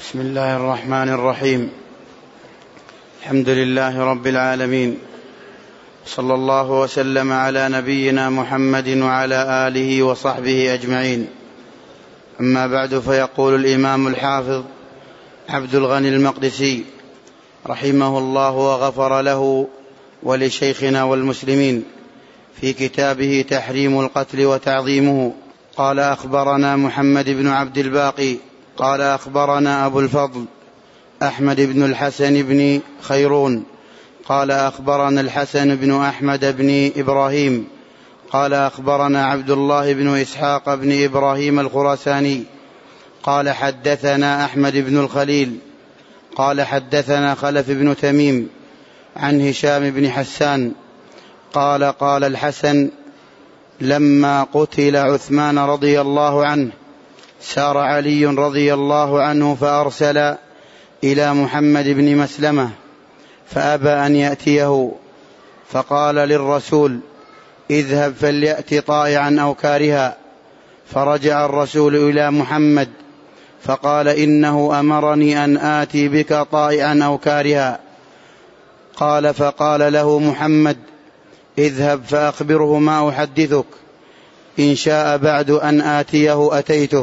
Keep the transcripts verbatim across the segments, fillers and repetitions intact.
بسم الله الرحمن الرحيم. الحمد لله رب العالمين، صلى الله وسلم على نبينا محمد وعلى آله وصحبه أجمعين. أما بعد، فيقول الإمام الحافظ عبد الغني المقدسي رحمه الله وغفر له ولشيخنا والمسلمين في كتابه تحريم القتل وتعظيمه، قال: أخبرنا محمد بن عبد الباقي قال أخبرنا أبو الفضل أحمد بن الحسن بن خيرون قال أخبرنا الحسن بن أحمد بن إبراهيم قال أخبرنا عبد الله بن إسحاق بن إبراهيم الخراساني قال حدثنا أحمد بن الخليل قال حدثنا خلف بن تميم عن هشام بن حسان قال: قال الحسن: لما قتل عثمان رضي الله عنه سار علي رضي الله عنه فأرسل إلى محمد بن مسلمة فأبى أن يأتيه، فقال للرسول: اذهب فليأت طائعا أو كارها. فرجع الرسول إلى محمد فقال: إنه أمرني أن آتي بك طائعا أو كارها. قال: فقال له محمد: اذهب فأخبره ما أحدثك، إن شاء بعد أن آتيه أتيته.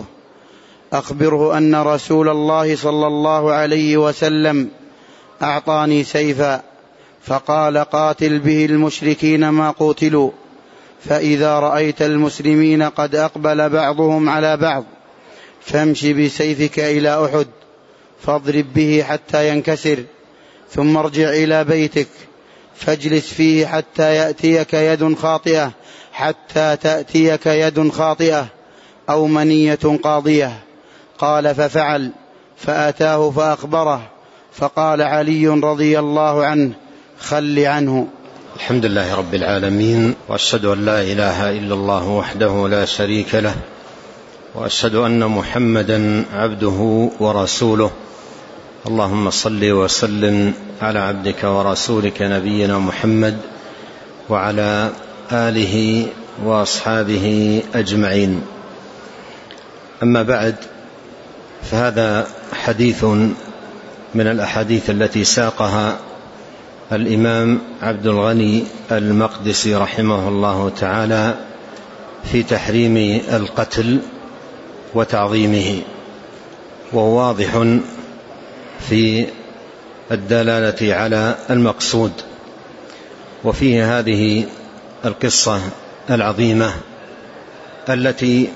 أخبره أن رسول الله صلى الله عليه وسلم أعطاني سيفا فقال: قاتل به المشركين ما قوتلوا، فإذا رأيت المسلمين قد أقبل بعضهم على بعض فامش بسيفك إلى أحد فاضرب به حتى ينكسر، ثم ارجع إلى بيتك فاجلس فيه حتى يأتيك يد خاطئة حتى تأتيك يد خاطئة أو منية قاضية. قال: ففعل، فأتاه فأخبره، فقال علي رضي الله عنه: خل عنه. الحمد لله رب العالمين، وأشهد أن لا إله إلا الله وحده لا شريك له، وأشهد أن محمدا عبده ورسوله. اللهم صل وسلم على عبدك ورسولك نبينا محمد وعلى آله وأصحابه أجمعين. أما بعد، فهذا حديث من الأحاديث التي ساقها الإمام عبد الغني المقدسي رحمه الله تعالى في تحريم القتل وتعظيمه، وهو واضح في الدلالة على المقصود. وفيه هذه القصة العظيمة التي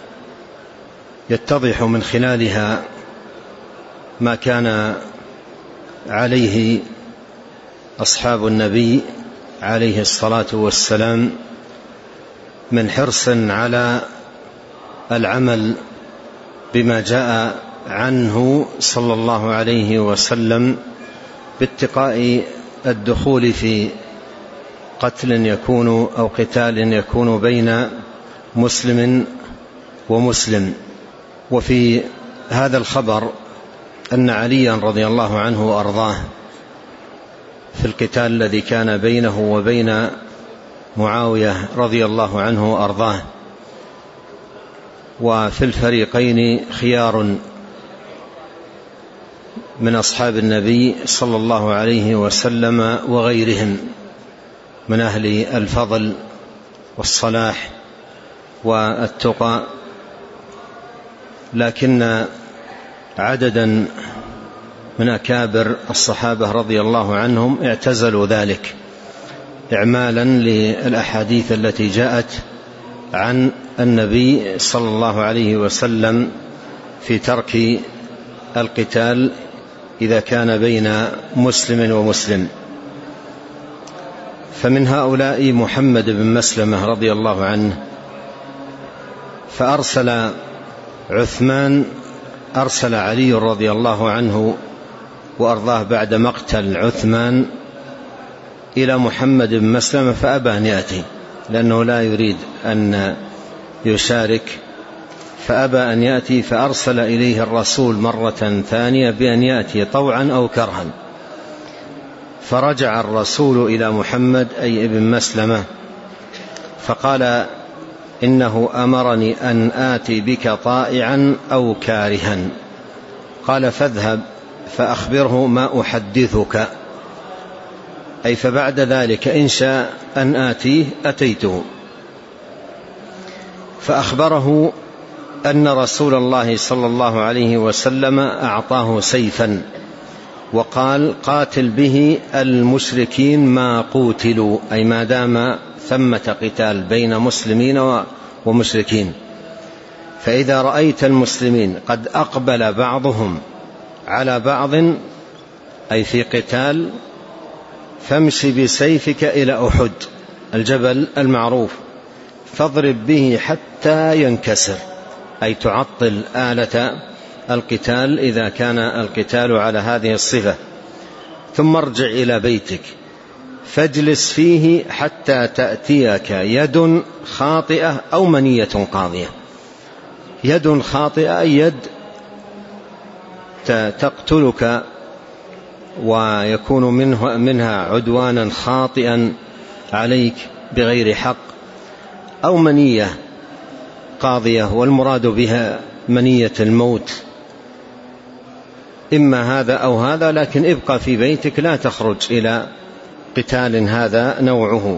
يتضح من خلالها ما كان عليه أصحاب النبي عليه الصلاة والسلام من حرص على العمل بما جاء عنه صلى الله عليه وسلم باتقاء الدخول في قتل يكون أو قتال يكون بين مسلم ومسلم. وفي هذا الخبر أن عليا رضي الله عنه وأرضاه في القتال الذي كان بينه وبين معاوية رضي الله عنه وأرضاه، وفي الفريقين خيار من أصحاب النبي صلى الله عليه وسلم وغيرهم من أهل الفضل والصلاح والتقى، لكن عددا من أكابر الصحابة رضي الله عنهم اعتزلوا ذلك إعمالا للأحاديث التي جاءت عن النبي صلى الله عليه وسلم في ترك القتال إذا كان بين مسلم ومسلم. فمن هؤلاء محمد بن مسلمة رضي الله عنه، فأرسل عثمان أرسل علي رضي الله عنه وأرضاه بعد مقتل عثمان إلى محمد بن مسلمة فأبى أن يأتي، لأنه لا يريد أن يشارك، فأبى أن يأتي، فأرسل إليه الرسول مرة ثانية بأن يأتي طوعا أو كرها. فرجع الرسول إلى محمد أي ابن مسلمة فقال: إنه أمرني أن آتي بك طائعا أو كارها. قال فاذهب فأخبره ما أحدثك، أي فبعد ذلك إن شاء أن آتيه أتيته. فأخبره أن رسول الله صلى الله عليه وسلم أعطاه سيفا وقال قاتل به المشركين ما قوتلوا، أي ما دام ثمة قتال بين مسلمين ومشركين. فإذا رأيت المسلمين قد أقبل بعضهم على بعض، أي في قتال، فامش بسيفك إلى أحد الجبل المعروف فاضرب به حتى ينكسر، أي تعطل آلة القتال إذا كان القتال على هذه الصفة. ثم ارجع إلى بيتك فاجلس فيه حتى تأتيك يد خاطئة أو منية قاضية. يد خاطئة أي يد تقتلك ويكون منه منها عدوانا خاطئا عليك بغير حق، أو منية قاضية والمراد بها منية الموت، إما هذا أو هذا، لكن ابقى في بيتك لا تخرج إلى قتال هذا نوعه.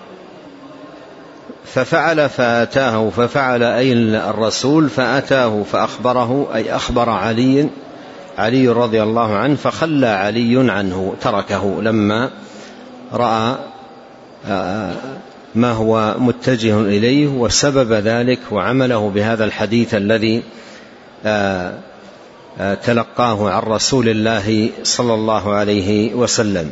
ففعل فأتاه، ففعل أي الرسول فأتاه فأخبره، أي أخبر علي علي رضي الله عنه، فخلى علي عنه تركه لما رأى ما هو متجه إليه وسبب ذلك، وعمله بهذا الحديث الذي تلقاه عن رسول الله صلى الله عليه وسلم.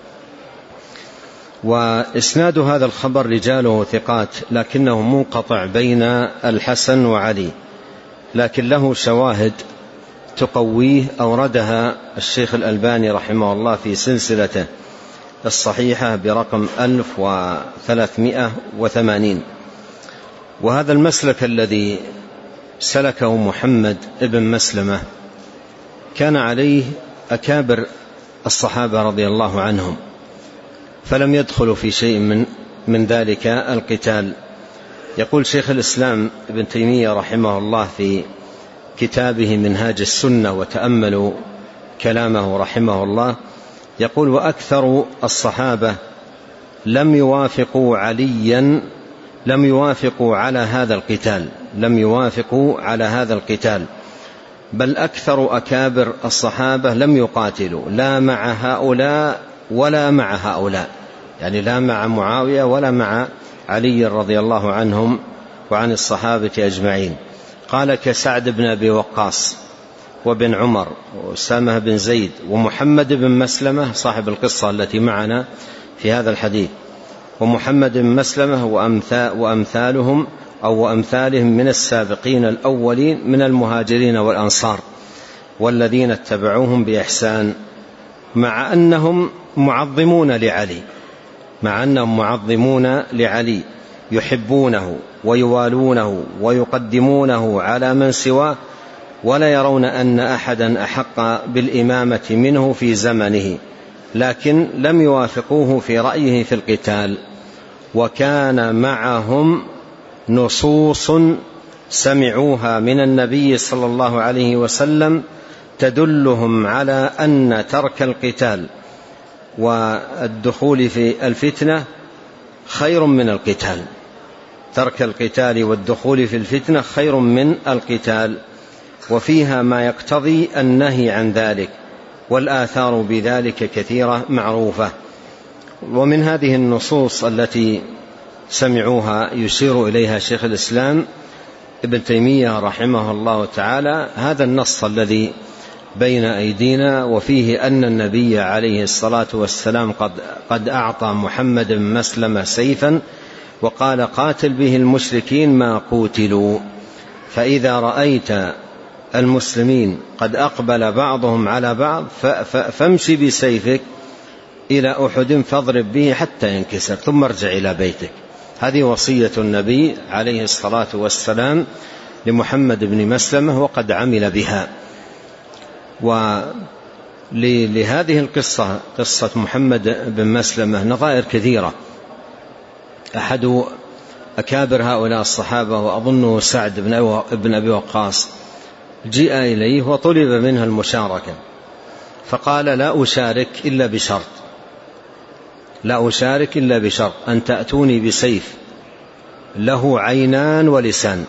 وإسناد هذا الخبر رجاله ثقات، لكنه منقطع بين الحسن وعلي، لكن له شواهد تقويه أوردها الشيخ الألباني رحمه الله في سلسلته الصحيحة برقم ألف وثلاثمائة وثمانين. وهذا المسلك الذي سلكه محمد ابن مسلمة كان عليه أكابر الصحابة رضي الله عنهم، فلم يدخلوا في شيء من من ذلك القتال. يقول شيخ الإسلام ابن تيمية رحمه الله في كتابه منهاج السنة، وتأملوا كلامه رحمه الله، يقول وأكثر الصحابة لم يوافقوا عليا لم يوافقوا على هذا القتال لم يوافقوا على هذا القتال بل أكثر أكابر الصحابة لم يقاتلوا لا مع هؤلاء ولا مع هؤلاء، يعني لا مع معاوية ولا مع علي رضي الله عنهم وعن الصحابة أجمعين. قال كسعد بن أبي وقاص وابن عمر وأسامة بن زيد ومحمد بن مسلمة صاحب القصة التي معنا في هذا الحديث، ومحمد بن مسلمة وأمثالهم أو وأمثالهم من السابقين الأولين من المهاجرين والأنصار والذين اتبعوهم بإحسان، مع أنهم معظمون لعلي مع أنهم معظمون لعلي يحبونه ويوالونه ويقدمونه على من سواه، ولا يرون أن أحدا أحق بالإمامة منه في زمنه، لكن لم يوافقوه في رأيه في القتال. وكان معهم نصوص سمعوها من النبي صلى الله عليه وسلم تدلهم على أن ترك القتال والدخول في الفتنة خير من القتال ترك القتال والدخول في الفتنة خير من القتال، وفيها ما يقتضي النهي عن ذلك، والآثار بذلك كثيرة معروفة. ومن هذه النصوص التي سمعوها يشير إليها شيخ الإسلام ابن تيمية رحمه الله تعالى هذا النص الذي بين أيدينا، وفيه أن النبي عليه الصلاة والسلام قد, قد أعطى محمد بن مسلمة سيفا وقال قاتل به المشركين ما قوتلوا. فإذا رأيت المسلمين قد أقبل بعضهم على بعض فامشي بسيفك إلى أحد فاضرب به حتى ينكسر ثم ارجع إلى بيتك. هذه وصية النبي عليه الصلاة والسلام لمحمد بن مسلمة وقد عمل بها. ولهذه القصة قصة محمد بن مسلمة نظائر كثيرة. أحد أكابر هؤلاء الصحابة وأظنه سعد بن أبي وقاص جيء إليه وطلب منها المشاركة، فقال لا أشارك إلا بشرط، لا أشارك إلا بشرط أن تأتوني بسيف له عينان ولسان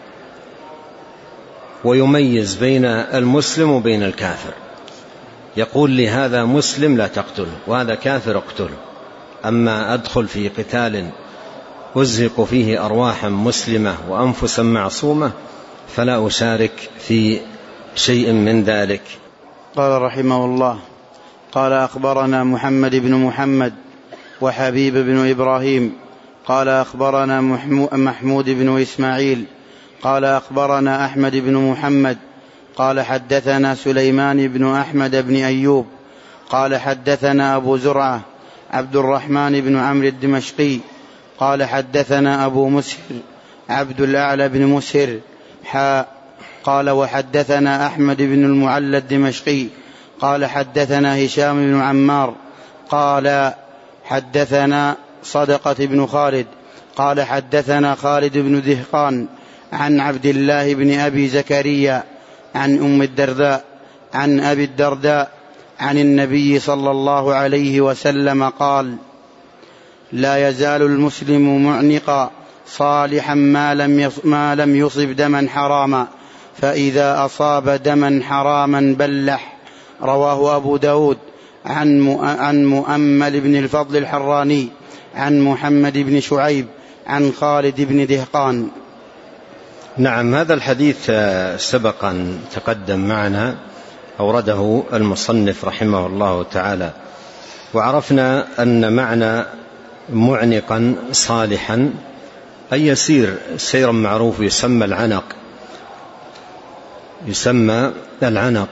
ويميز بين المسلم وبين الكافر، يقول لي هذا مسلم لا تقتله وهذا كافر اقتله، أما أدخل في قتال أزهق فيه أرواحا مسلمة وأنفسا معصومة فلا أشارك في شيء من ذلك. قال رحمه الله: قال أخبرنا محمد بن محمد وحبيب بن إبراهيم قال أخبرنا محمود بن إسماعيل قال أخبرنا أحمد بن محمد قال حدثنا سليمان بن أحمد بن أيوب قال حدثنا أبو زرعة عبد الرحمن بن عمرو الدمشقي قال حدثنا أبو مسهر عبد الأعلى بن مسهر حاء قال وحدثنا أحمد بن المعلى الدمشقي قال حدثنا هشام بن عمار قال حدثنا صدقة بن خالد قال حدثنا خالد بن دهقان عن عبد الله بن أبي زكريا عن أم الدرداء عن أبي الدرداء عن النبي صلى الله عليه وسلم قال: لا يزال المسلم معنقا صالحا ما لم ما لم يصب دما حراما، فإذا أصاب دما حراما بلح. رواه أبو داود عن عن مؤمل بن الفضل الحراني عن محمد بن شعيب عن خالد بن دهقان. نعم، هذا الحديث سبق أن تقدم معنا، أورده المصنف رحمه الله تعالى، وعرفنا أن معنى معنقا صالحا أي يسير سيرا معروف يسمى العنق، يسمى العنق.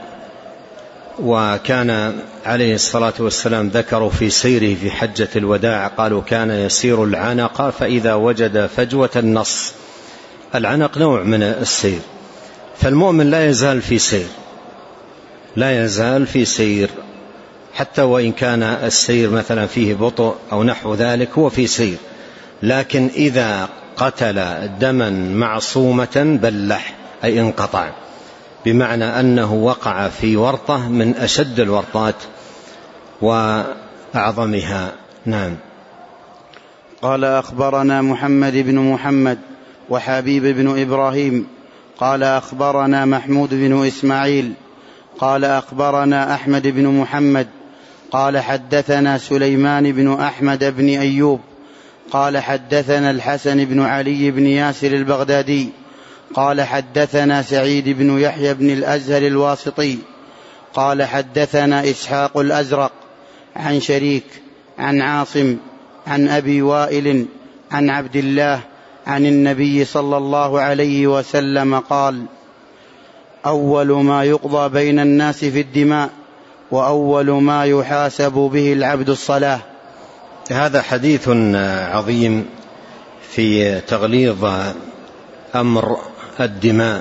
وكان عليه الصلاة والسلام ذكروا في سيره في حجة الوداع قالوا كان يسير العنق فإذا وجد فجوة النص. العنق نوع من السير، فالمؤمن لا يزال في سير، لا يزال في سير حتى وإن كان السير مثلا فيه بطء أو نحو ذلك هو في سير، لكن إذا قتل دما معصومة بلح أي انقطع، بمعنى أنه وقع في ورطة من أشد الورطات وأعظمها. نعم. قال أخبرنا محمد بن محمد وحبيب بن إبراهيم قال أخبرنا محمود بن إسماعيل قال أخبرنا أحمد بن محمد قال حدثنا سليمان بن أحمد بن أيوب قال حدثنا الحسن بن علي بن ياسر البغدادي قال حدثنا سعيد بن يحيى بن الأزهر الواسطي قال حدثنا إسحاق الأزرق عن شريك عن عاصم عن أبي وائل عن عبد الله عن النبي صلى الله عليه وسلم قال: أول ما يقضى بين الناس في الدماء وأول ما يحاسب به العبد الصلاة. هذا حديث عظيم في تغليظ أمر الدماء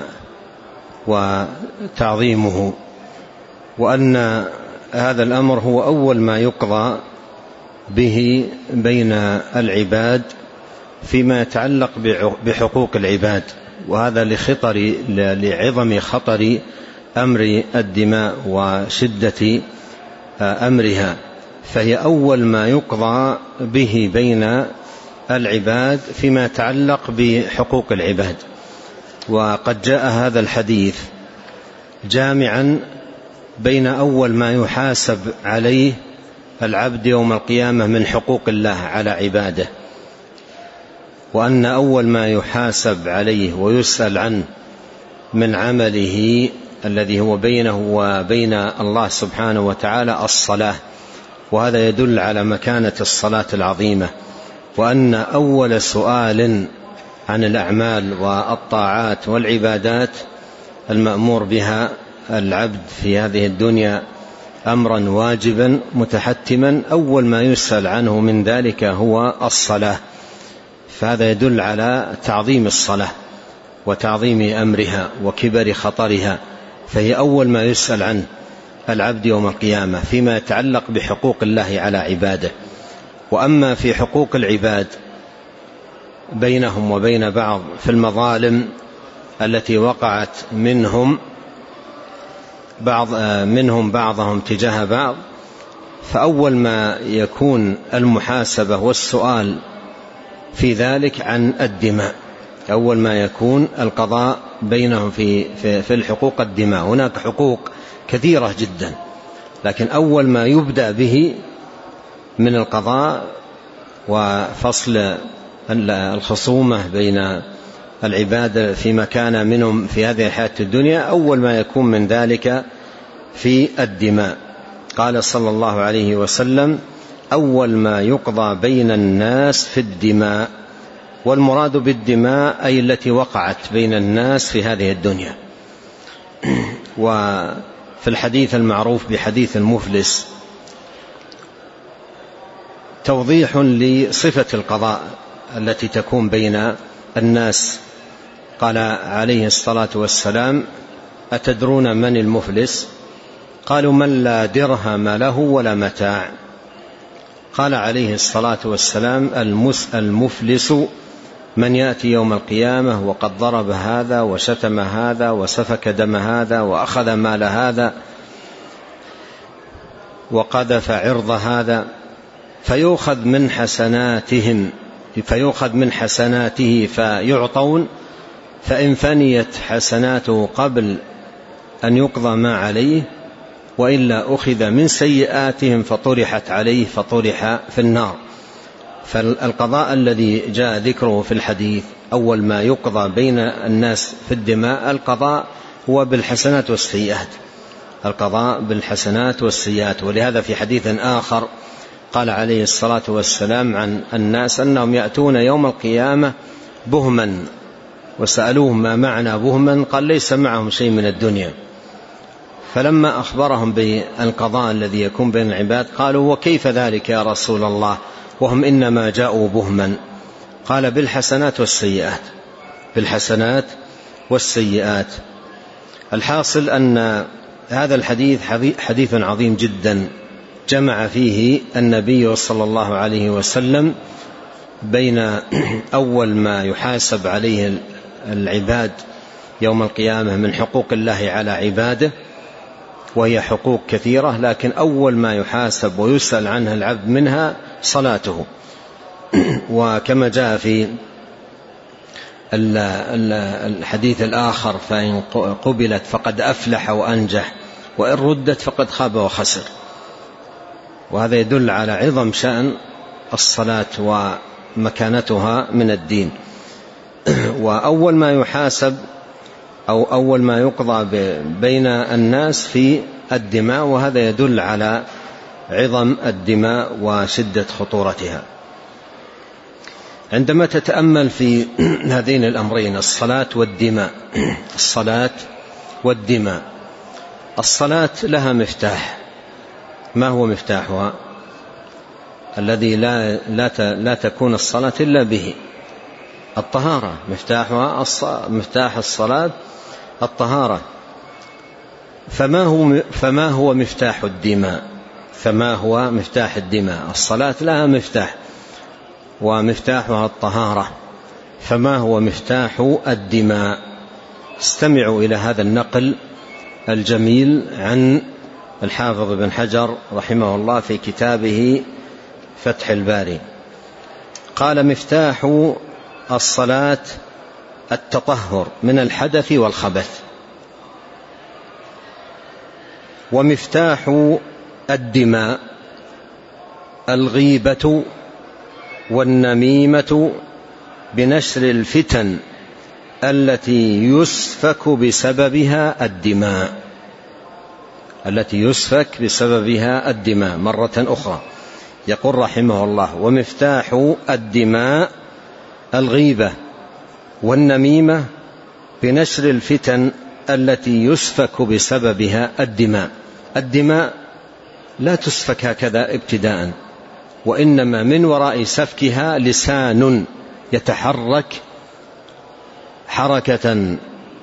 وتعظيمه، وأن هذا الأمر هو أول ما يقضى به بين العباد فيما يتعلق بحقوق العباد، وهذا لخطر لعظم خطر أمر الدماء وشدة أمرها، فهي أول ما يقضى به بين العباد فيما يتعلق بحقوق العباد. وقد جاء هذا الحديث جامعا بين أول ما يحاسب عليه العبد يوم القيامة من حقوق الله على عباده، وأن أول ما يحاسب عليه ويسأل عنه من عمله الذي هو بينه وبين الله سبحانه وتعالى الصلاة، وهذا يدل على مكانة الصلاة العظيمة، وأن أول سؤال عن الأعمال والطاعات والعبادات المأمور بها العبد في هذه الدنيا أمرا واجبا متحتما، أول ما يسأل عنه من ذلك هو الصلاة، فهذا يدل على تعظيم الصلاة وتعظيم أمرها وكبر خطرها، فهي أول ما يسأل عنه العبد يوم القيامة فيما يتعلق بحقوق الله على عباده. وأما في حقوق العباد بينهم وبين بعض في المظالم التي وقعت منهم بعض منهم بعضهم تجاه بعض، فأول ما يكون المحاسبة والسؤال في ذلك عن الدماء، أول ما يكون القضاء بينهم في, في, في الحقوق الدماء. هناك حقوق كثيرة جدا، لكن أول ما يبدأ به من القضاء وفصل الخصومة بين العباد فيما كان منهم في هذه الحياة الدنيا، أول ما يكون من ذلك في الدماء. قال صلى الله عليه وسلم: أول ما يقضى بين الناس في الدماء، والمراد بالدماء أي التي وقعت بين الناس في هذه الدنيا. وفي الحديث المعروف بحديث المفلس توضيح لصفة القضاء التي تكون بين الناس. قال عليه الصلاة والسلام: أتدرون من المفلس؟ قالوا: من لا درهم له ولا متاع. قال عليه الصلاة والسلام: المفلس من يأتي يوم القيامة وقد ضرب هذا وشتم هذا وسفك دم هذا وأخذ مال هذا وقذف عرض هذا، فيؤخذ من حسناتهم فيؤخذ من حسناته فيعطون، فإن فنيت حسناته قبل أن يقضى ما عليه، وإلا أخذ من سيئاتهم فطرحت عليه فطرح في النار. فالقضاء الذي جاء ذكره في الحديث أول ما يقضى بين الناس في الدماء القضاء هو بالحسنات والسيئات، القضاء بالحسنات والسيئات. ولهذا في حديث آخر قال عليه الصلاة والسلام عن الناس أنهم يأتون يوم القيامة بهما، وسألوهم: ما معنى بهما؟ قال: ليس معهم شيء من الدنيا. فلما أخبرهم بالقضاء الذي يكون بين العباد قالوا: وكيف ذلك يا رسول الله وهم إنما جاءوا بهما؟ قال: بالحسنات والسيئات، بالحسنات والسيئات. الحاصل أن هذا الحديث حديث عظيم جدا، جمع فيه النبي صلى الله عليه وسلم بين أول ما يحاسب عليه العباد يوم القيامة من حقوق الله على عباده، وهي حقوق كثيرة، لكن أول ما يحاسب ويسأل عنها العبد منها صلاته. وكما جاء في الحديث الآخر: فإن قبلت فقد أفلح وأنجح، وإن ردت فقد خاب وخسر. وهذا يدل على عظم شأن الصلاة ومكانتها من الدين. وأول ما يحاسب أو أول ما يقضى بين الناس في الدماء، وهذا يدل على عظم الدماء وشدة خطورتها. عندما تتأمل في هذين الأمرين، الصلاة والدماء، الصلاة والدماء، الصلاة لها مفتاح. ما هو مفتاحها؟ الذي لا, لا, لا تكون الصلاة إلا به، الطهارة. مفتاحها مفتاح الصلاة الطهارة. فما هو, فما هو مفتاح الدماء؟ فما هو مفتاح الدماء؟ الصلاة لها مفتاح ومفتاحها الطهارة. فما هو مفتاح الدماء؟ استمعوا إلى هذا النقل الجميل عن الحافظ بن حجر رحمه الله في كتابه فتح الباري. قال: مفتاح الصلاة التطهر من الحدث والخبث، ومفتاح الدماء الغيبة والنميمة بنشر الفتن التي يسفك بسببها الدماء التي يسفك بسببها الدماء. مرة أخرى يقول رحمه الله: ومفتاح الدماء الغيبة والنميمة بنشر الفتن التي يسفك بسببها الدماء. الدماء لا تسفك هكذا ابتداء، وإنما من وراء سفكها لسان يتحرك حركة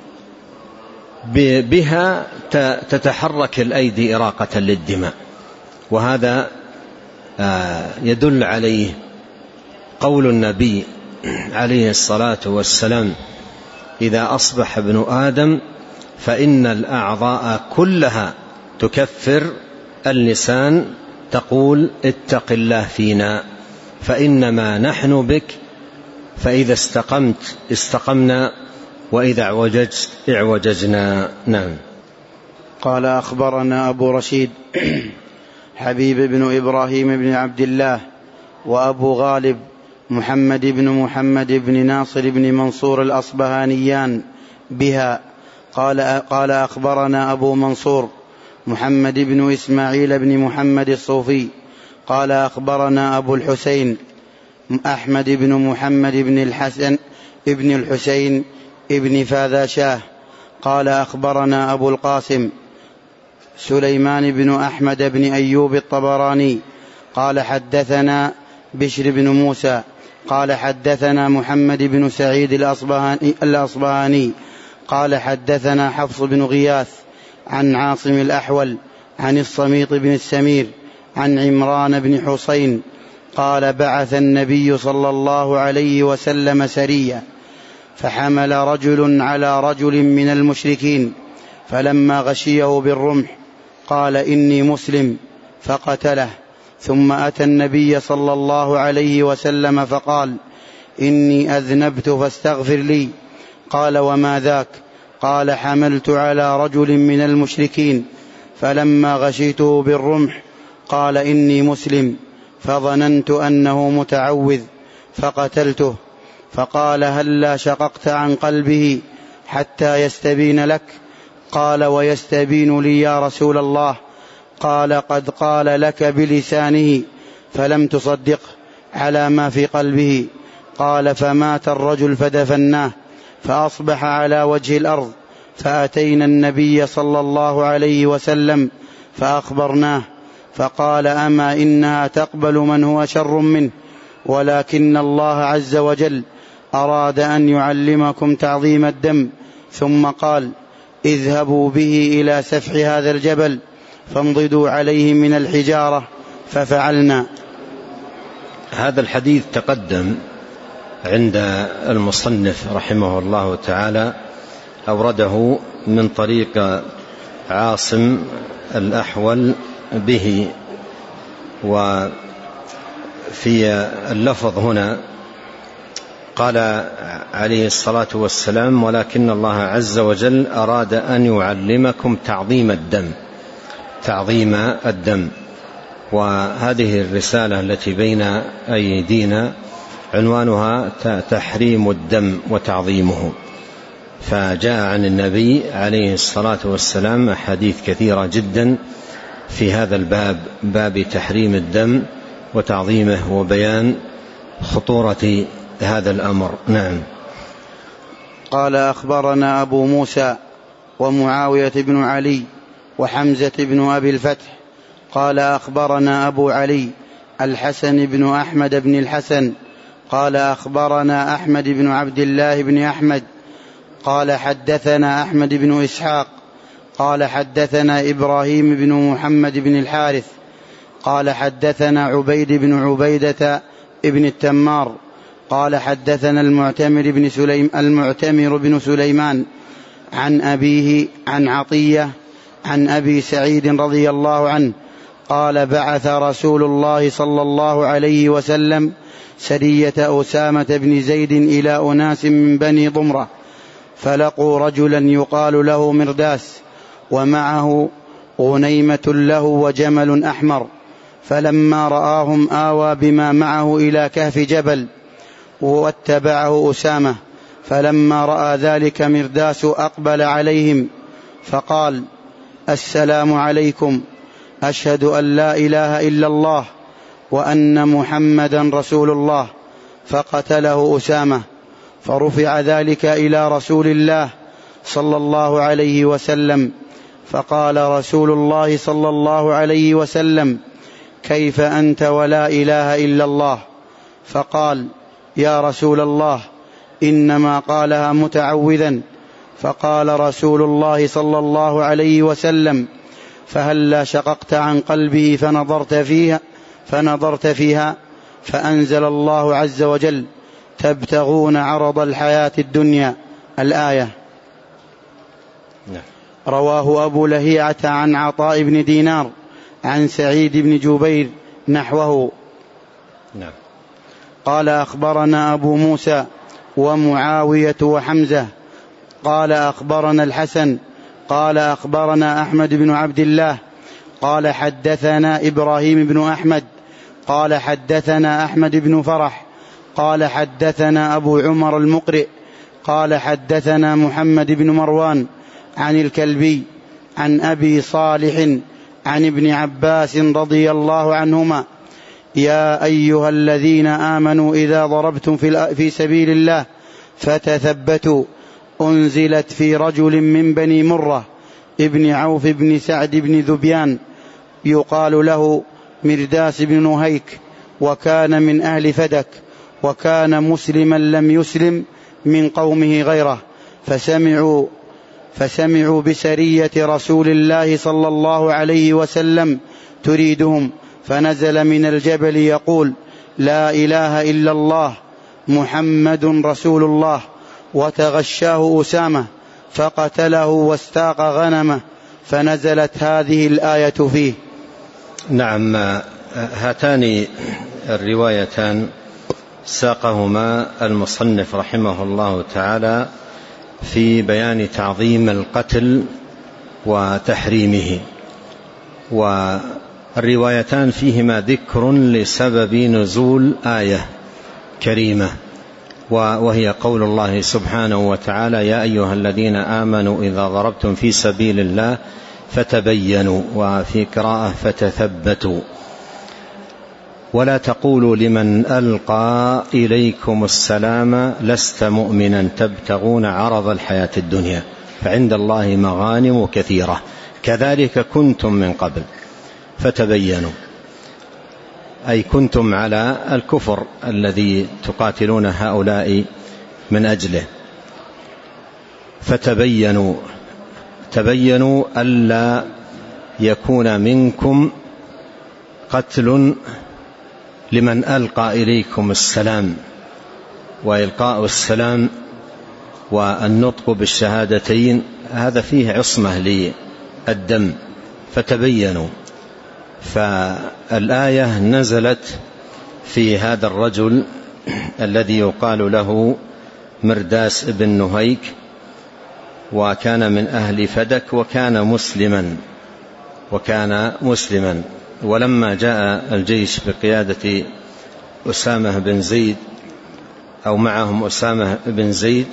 بها تتحرك الأيدي إراقة للدماء. وهذا يدل عليه قول النبي عليه الصلاة والسلام: إذا أصبح ابن آدم فإن الأعضاء كلها تكفر. اللسان تقول اتق الله فينا فإنما نحن بك، فإذا استقمت استقمنا وإذا اعوججت اعوججنا. نعم. قال أخبرنا أبو رشيد حبيب بن إبراهيم بن عبد الله وأبو غالب محمد بن محمد بن ناصر بن منصور الأصبهانيان بها قال, قال أخبرنا أبو منصور محمد بن إسماعيل بن محمد الصوفي قال أخبرنا أبو الحسين أحمد بن محمد بن الحسن ابن الحسين ابن فاذاشاه قال أخبرنا أبو القاسم سليمان بن أحمد بن أيوب الطبراني قال حدثنا بشر بن موسى قال حدثنا محمد بن سعيد الأصبهاني, الأصبهاني قال حدثنا حفص بن غياث عن عاصم الأحول عن الصميط بن السمير عن عمران بن حسين قال بعث النبي صلى الله عليه وسلم سرية فحمل رجل على رجل من المشركين فلما غشيه بالرمح قال إني مسلم فقتله، ثم أتى النبي صلى الله عليه وسلم فقال إني أذنبت فاستغفر لي. قال وما ذاك؟ قال حملت على رجل من المشركين فلما غشيته بالرمح قال إني مسلم فظننت أنه متعوذ فقتلته. فقال هلا شققت عن قلبه حتى يستبين لك؟ قال ويستبين لي يا رسول الله؟ قال قد قال لك بلسانه فلم تصدق على ما في قلبه. قال فمات الرجل فدفناه فأصبح على وجه الأرض، فأتينا النبي صلى الله عليه وسلم فأخبرناه فقال أما إنها تقبل من هو شر منه، ولكن الله عز وجل أراد أن يعلمكم تعظيم الدم. ثم قال اذهبوا به إلى سفح هذا الجبل فانضدوا عليه من الحجارة، ففعلنا. هذا الحديث تقدم عند المصنف رحمه الله تعالى، أورده من طريق عاصم الأحول به، وفي اللفظ هنا قال عليه الصلاة والسلام ولكن الله عز وجل أراد أن يعلمكم تعظيم الدم تعظيم الدم. وهذه الرسالة التي بين أيدينا عنوانها تحريم الدم وتعظيمه، فجاء عن النبي عليه الصلاة والسلام أحاديث كثيرة جدا في هذا الباب، باب تحريم الدم وتعظيمه وبيان خطورة هذا الأمر. نعم. قال أخبرنا أبو موسى ومعاوية بن علي وحمزة بن أبي الفتح قال أخبرنا أبو علي الحسن بن أحمد بن الحسن قال أخبرنا أحمد بن عبد الله بن أحمد قال حدثنا أحمد بن إسحاق قال حدثنا إبراهيم بن محمد بن الحارث قال حدثنا عبيد بن عبيدة ابن التمار قال حدثنا المعتمر بن, سليم المعتمر بن سليمان عن أبيه عن عطية عن أبي سعيد رضي الله عنه قال بعث رسول الله صلى الله عليه وسلم سرية أسامة بن زيد إلى أناس من بني ضمرة، فلقوا رجلا يقال له مرداس ومعه غنيمة له وجمل أحمر، فلما رآهم آوى بما معه إلى كهف جبل واتبعه أسامة. فلما رأى ذلك مرداس أقبل عليهم فقال السلام عليكم، أشهد أن لا إله إلا الله وأن محمدا رسول الله، فقتله أسامة. فرفع ذلك إلى رسول الله صلى الله عليه وسلم، فقال رسول الله صلى الله عليه وسلم كيف أنت ولا إله إلا الله؟ فقال يا رسول الله إنما قالها متعوذا. فقال رسول الله صلى الله عليه وسلم فهلا شققت عن قلبه فنظرت فيها فنظرت فيها فأنزل الله عز وجل تبتغون عرض الحياة الدنيا، الآية. نعم. رواه أبو لهيعة عن عطاء بن دينار عن سعيد بن جبير نحوه. نعم. قال أخبرنا أبو موسى ومعاوية وحمزة قال أخبرنا الحسن قال أخبرنا أحمد بن عبد الله قال حدثنا إبراهيم بن أحمد قال حدثنا أحمد بن فرح قال حدثنا أبو عمر المقرئ قال حدثنا محمد بن مروان عن الكلبي عن أبي صالح عن ابن عباس رضي الله عنهما: يا أيها الذين آمنوا إذا ضربتم في سبيل الله فتثبتوا، أنزلت في رجل من بني مرة ابن عوف بن سعد بن ذبيان يقال له مرداس بن نهيك، وكان من أهل فدك، وكان مسلما لم يسلم من قومه غيره، فسمعوا فسمعوا بسرية رسول الله صلى الله عليه وسلم تريدهم، فنزل من الجبل يقول: لا إله إلا الله محمد رسول الله، وتغشاه أسامة فقتله واستاق غنمه، فنزلت هذه الآية فيه. نعم. هاتان الروايتان ساقهما المصنف رحمه الله تعالى في بيان تعظيم القتل وتحريمه، والروايتان فيهما ذكر لسبب نزول آية كريمة، وهي قول الله سبحانه وتعالى: يا أيها الذين آمنوا إذا ضربتم في سبيل الله فتبينوا، وفي قراءة فتثبتوا، ولا تقولوا لمن ألقى إليكم السلام لست مؤمنا تبتغون عرض الحياة الدنيا فعند الله مغانم كثيرة كذلك كنتم من قبل فتبينوا، أي كنتم على الكفر الذي تقاتلون هؤلاء من أجله. فتبينوا، تبينوا ألا يكون منكم قتل لمن ألقى إليكم السلام، وإلقاء السلام والنطق بالشهادتين هذا فيه عصمة للدم، فتبينوا. فالآية نزلت في هذا الرجل الذي يقال له مرداس بن نهيك، وكان من أهل فدك، وكان مسلما وكان مسلما ولما جاء الجيش بقيادة أسامة بن زيد أو معهم أسامة بن زيد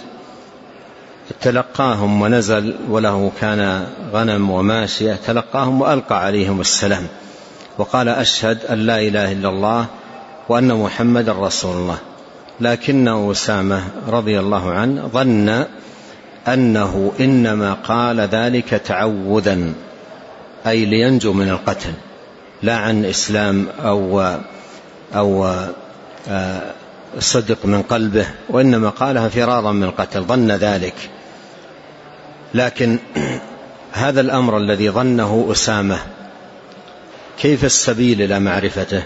تلقاهم ونزل، وله كان غنم وماشية، تلقاهم وألقى عليهم السلام وقال: أشهد أن لا إله إلا الله وأن محمد رسول الله. لكن أسامة رضي الله عنه ظن أنه إنما قال ذلك تعوذا، أي لينجو من القتل، لا عن إسلام أو, أو صدق من قلبه، وإنما قالها فرارا من القتل، ظن ذلك. لكن هذا الأمر الذي ظنه أسامة كيف السبيل إلى معرفته؟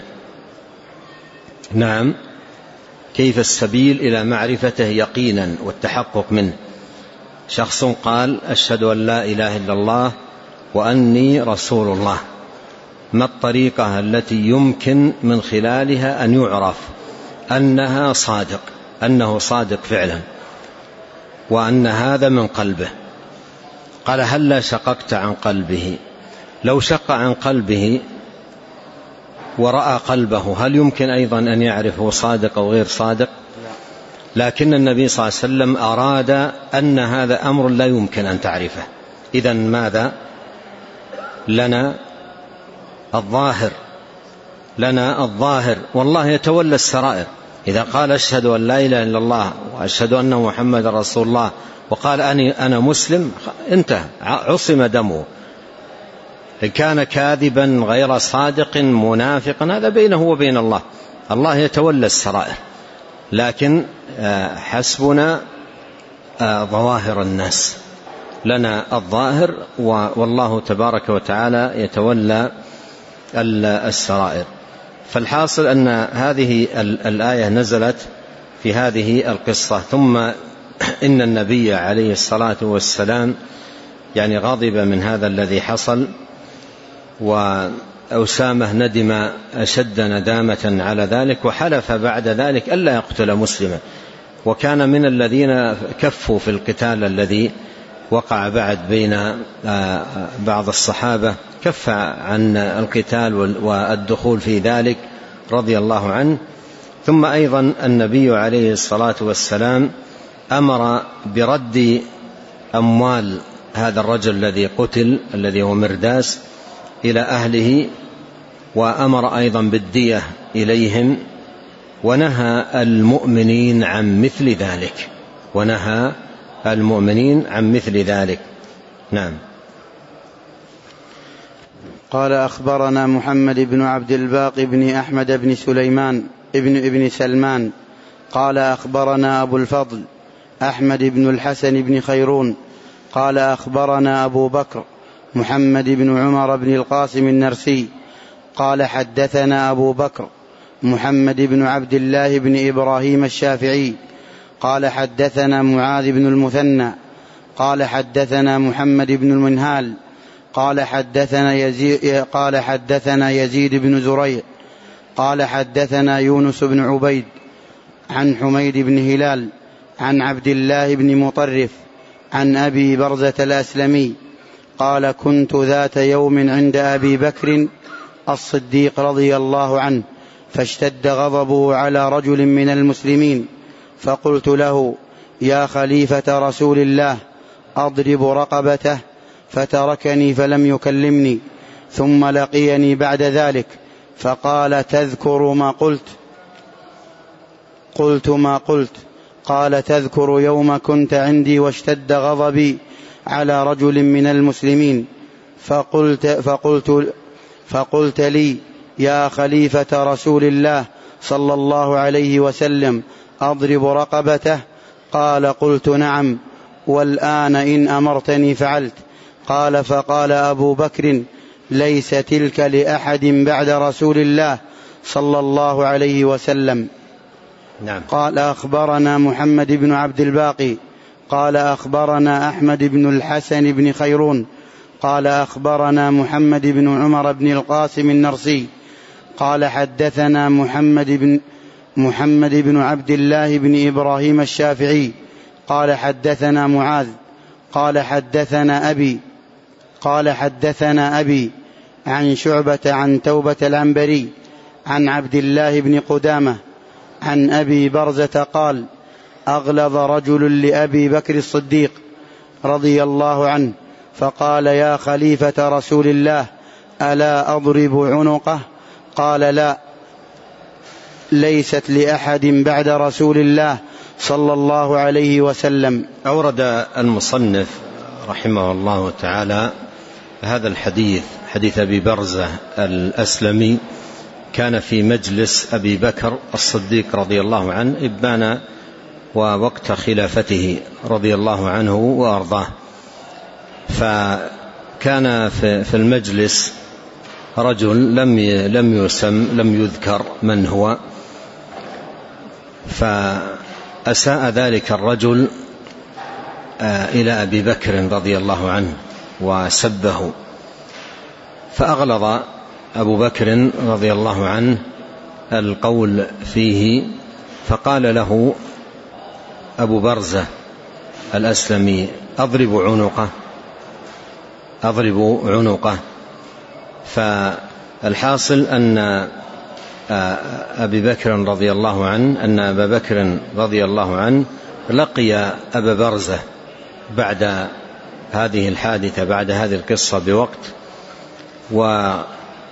نعم، كيف السبيل إلى معرفته يقينا والتحقق منه؟ شخص قال: أشهد أن لا إله إلا الله وأني رسول الله، ما الطريقة التي يمكن من خلالها أن يعرف أنها صادق، أنه صادق فعلا، وأن هذا من قلبه؟ قال: هلا شققت عن قلبه؟ لو شق عن قلبه ورأى قلبه هل يمكن أيضا أن يعرفه صادق أو غير صادق؟ لكن النبي صلى الله عليه وسلم أراد أن هذا أمر لا يمكن أن تعرفه. إذن ماذا لنا؟ الظاهر، لنا الظاهر، والله يتولى السرائر. إذا قال: أشهد أن لا إله إلا الله وأشهد أن محمد رسول الله، وقال: أني أنا مسلم، انتهى، عصم دمه. إن كان كاذبا غير صادق منافقا هذا بينه وبين الله، الله يتولى السرائر. لكن حسبنا ظواهر الناس، لنا الظاهر، والله تبارك وتعالى يتولى السرائر. فالحاصل أن هذه الآية نزلت في هذه القصة. ثم إن النبي عليه الصلاة والسلام يعني غضب من هذا الذي حصل، وأسامة ندم أشد ندامة على ذلك، وحلف بعد ذلك ألا يقتل مسلما، وكان من الذين كفوا في القتال الذي وقع بعد بين بعض الصحابة، كف عن القتال والدخول في ذلك رضي الله عنه. ثم أيضا النبي عليه الصلاة والسلام أمر برد أموال هذا الرجل الذي قتل الذي هو مرداس إلى أهله، وأمر أيضا بالدية إليهم، ونهى المؤمنين عن مثل ذلك ونهى المؤمنين عن مثل ذلك. نعم. قال أخبرنا محمد بن عبد الباقي بن أحمد بن سليمان ابن ابن سلمان قال أخبرنا أبو الفضل أحمد بن الحسن بن خيرون قال أخبرنا أبو بكر محمد بن عمر بن القاسم النرسي قال حدثنا أبو بكر محمد بن عبد الله بن إبراهيم الشافعي قال حدثنا معاذ بن المثنى قال حدثنا محمد بن المنهال قال حدثنا يزيد, قال حدثنا يزيد بن زريع قال حدثنا يونس بن عبيد عن حميد بن هلال عن عبد الله بن مطرف عن أبي برزة الأسلمي قال كنت ذات يوم عند أبي بكر الصديق رضي الله عنه فاشتد غضبه على رجل من المسلمين، فقلت له يا خليفة رسول الله أضرب رقبته، فتركني فلم يكلمني، ثم لقيني بعد ذلك فقال تذكر ما قلت؟ قلت ما قلت؟ قال تذكر يوم كنت عندي واشتد غضبي على رجل من المسلمين، فقلت, فقلت, فقلت لي يا خليفة رسول الله صلى الله عليه وسلم أضرب رقبته؟ قال قلت نعم، والآن إن أمرتني فعلت. قال فقال أبو بكر ليس تلك لأحد بعد رسول الله صلى الله عليه وسلم. نعم. قال أخبرنا محمد بن عبد الباقي قال أخبرنا أحمد بن الحسن بن خيرون قال أخبرنا محمد بن عمر بن القاسم النرسي قال حدثنا محمد بن محمد بن عبد الله بن إبراهيم الشافعي قال حدثنا معاذ قال حدثنا أبي قال حدثنا أبي عن شعبة عن توبة العنبري عن عبد الله بن قدامة عن أبي برزة قال أغلظ رجل لأبي بكر الصديق رضي الله عنه فقال يا خليفة رسول الله ألا أضرب عنقه؟ قال لا، ليست لأحد بعد رسول الله صلى الله عليه وسلم. أورد المصنف رحمه الله تعالى هذا الحديث، حديث أبي برزة الأسلمي، كان في مجلس أبي بكر الصديق رضي الله عنه إبان ووقت خلافته رضي الله عنه وأرضاه، فكان في المجلس رجل لم لم يسم لم يذكر من هو، فأساء ذلك الرجل إلى أبي بكر رضي الله عنه وسبه، فأغلظ أبو بكر رضي الله عنه القول فيه، فقال له أبو برزة الأسلمي أضرب عنقه أضرب عنقه فالحاصل أن أبي بكر رضي الله عنه أن أبا بكر رضي الله عنه لقي أبا برزة بعد هذه الحادثة، بعد هذه القصة بوقت، وقال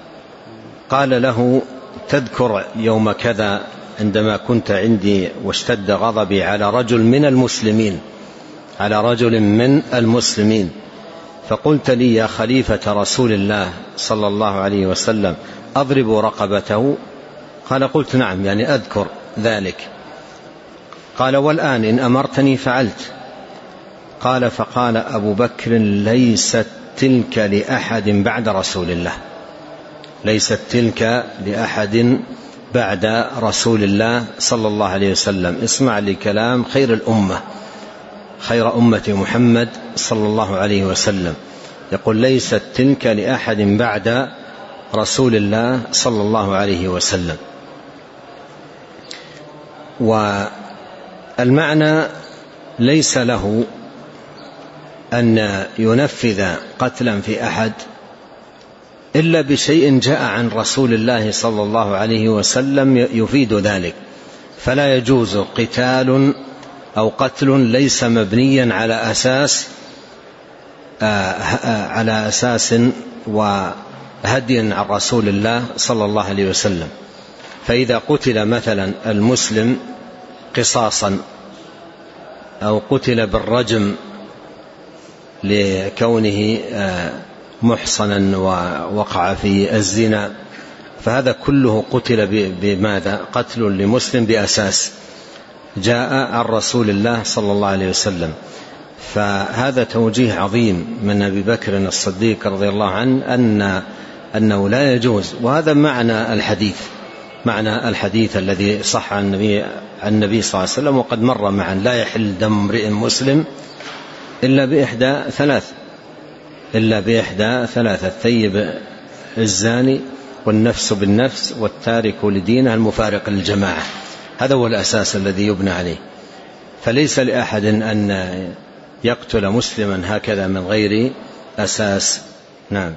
له تذكر يوم كذا عندما كنت عندي واشتد غضبي على رجل من المسلمين على رجل من المسلمين فقلت لي يا خليفة رسول الله صلى الله عليه وسلم أضرب رقبته؟ قال قلت نعم، يعني أذكر ذلك. قال والآن إن أمرتني فعلت. قال فقال أبو بكر ليست تلك لأحد بعد رسول الله ليست تلك لأحد بعد رسول الله صلى الله عليه وسلم. اسمع لكلام خير الأمة خير أمة محمد صلى الله عليه وسلم، يقول ليست تلك لأحد بعد رسول الله صلى الله عليه وسلم. والمعنى ليس له أن ينفذ قتلا في أحد إلا بشيء جاء عن رسول الله صلى الله عليه وسلم يفيد ذلك، فلا يجوز قتال أو قتل ليس مبنيا على أساس على أساس وهدي عن رسول الله صلى الله عليه وسلم. فإذا قتل مثلا المسلم قصاصا أو قتل بالرجم لكونه محصنا ووقع في الزنا، فهذا كله قتل بماذا؟ قتل لمسلم بأساس جاء عن رسول الله صلى الله عليه وسلم. فهذا توجيه عظيم من أبي بكر الصديق رضي الله عنه أن أنه لا يجوز. وهذا معنى الحديث، معنى الحديث الذي صح عن النبي, عن النبي صلى الله عليه وسلم وقد مر معا: لا يحل دم امرئ مسلم إلا بإحدى ثلاث إلا بإحدى ثلاثة الثيب الزاني والنفس بالنفس والتارك لدينه المفارق للجماعة. هذا هو الأساس الذي يبنى عليه، فليس لأحد أن يقتل مسلما هكذا من غير أساس. نعم.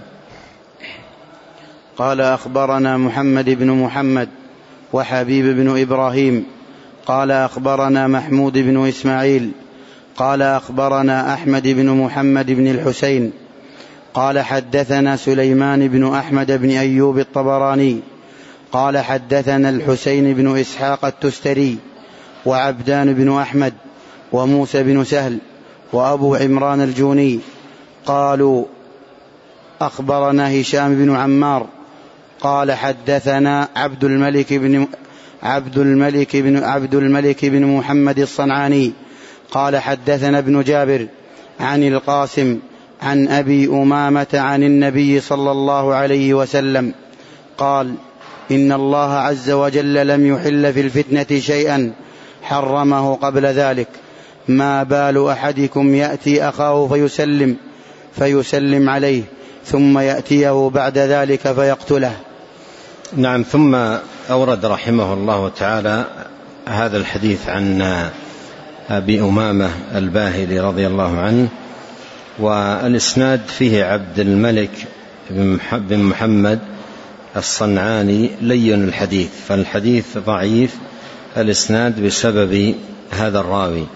قال أخبرنا محمد بن محمد وحبيب بن إبراهيم قال أخبرنا محمود بن إسماعيل قال أخبرنا أحمد بن محمد بن الحسين قال حدثنا سليمان بن أحمد بن أيوب الطبراني قال حدثنا الحسين بن إسحاق التستري وعبدان بن أحمد وموسى بن سهل وأبو عمران الجوني قالوا أخبرنا هشام بن عمار قال حدثنا عبد الملك بن عبد الملك بن عبد الملك بن محمد الصنعاني قال حدثنا ابن جابر عن القاسم عن أبي أمامة عن النبي صلى الله عليه وسلم قال: إن الله عز وجل لم يحل في الفتنة شيئا حرمه قبل ذلك، ما بال أحدكم يأتي أخاه فيسلم فيسلم عليه ثم يأتيه بعد ذلك فيقتله. نعم. ثم أورد رحمه الله تعالى هذا الحديث عن أبي أمامة الباهلي رضي الله عنه، والإسناد فيه عبد الملك بن محمد الصنعاني لين الحديث، فالحديث ضعيف الإسناد بسبب هذا الراوي.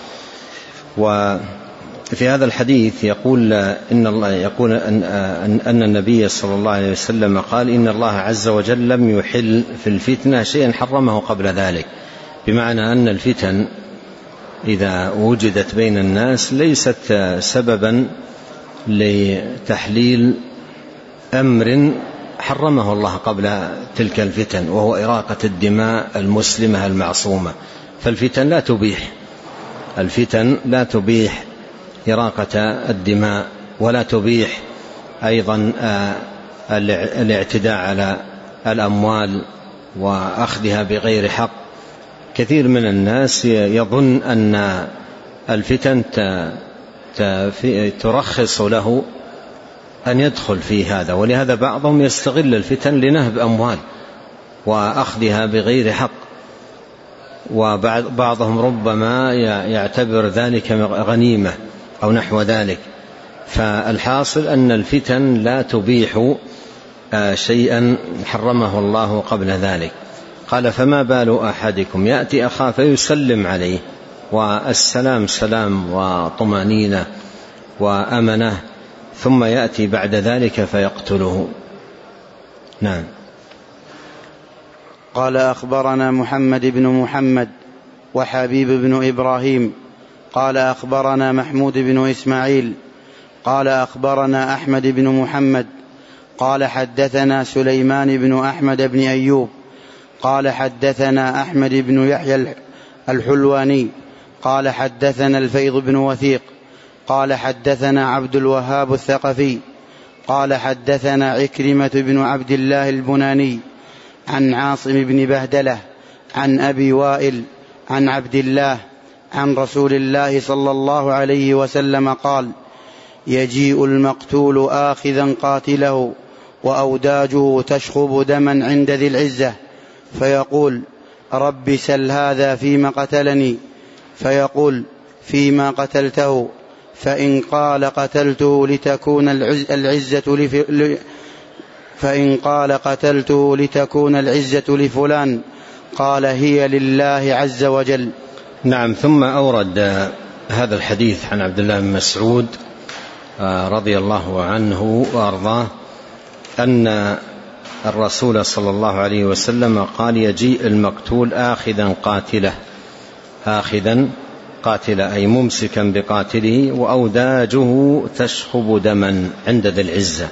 وفي هذا الحديث يقول إن الله يقول أن, أن النبي صلى الله عليه وسلم قال: إن الله عز وجل لم يحل في الفتنة شيئا حرمه قبل ذلك، بمعنى أن الفتن إذا وجدت بين الناس ليست سببا لتحليل أمر حرمه الله قبل تلك الفتن، وهو إراقة الدماء المسلمة المعصومة. فالفتن لا تبيح الفتن لا تبيح إراقة الدماء، ولا تبيح أيضا الاعتداء على الأموال وأخذها بغير حق. كثير من الناس يظن أن الفتن ترخص له أن يدخل في هذا، ولهذا بعضهم يستغل الفتن لنهب أموال وأخذها بغير حق، وبعضهم ربما يعتبر ذلك غنيمة أو نحو ذلك. فالحاصل أن الفتن لا تبيح شيئا حرمه الله قبل ذلك. قال: فما بال أحدكم يأتي أخاه فيسلم عليه، والسلام سلام وطمأنينة وأمنة، ثم يأتي بعد ذلك فيقتله. نعم. قال: أخبرنا محمد بن محمد وحبيب بن إبراهيم قال أخبرنا محمود بن إسماعيل قال أخبرنا أحمد بن محمد قال حدثنا سليمان بن أحمد بن أيوب قال حدثنا أحمد بن يحيى الحلواني قال حدثنا الفيض بن وثيق قال حدثنا عبد الوهاب الثقفي قال حدثنا عكرمة بن عبد الله البناني عن عاصم بن بهدلة عن أبي وائل عن عبد الله عن رسول الله صلى الله عليه وسلم قال: يجيء المقتول آخذا قاتله وأوداجه تشخب دما عند ذي العزة، فيقول: رب سل هذا فيما قتلني، فيقول: فيما قتلته؟ فإن قال قتلته لتكون العزة لف... فإن قال قتلته لتكون العزة لفلان، قال: هي لله عز وجل. نعم. ثم أورد هذا الحديث عن عبد الله بن مسعود رضي الله عنه وأرضاه أن الرسول صلى الله عليه وسلم قال: يجيء المقتول آخذا قاتله، آخذا قاتله أي ممسكا بقاتله، وأوداجه تشخب دما عند ذي العزة،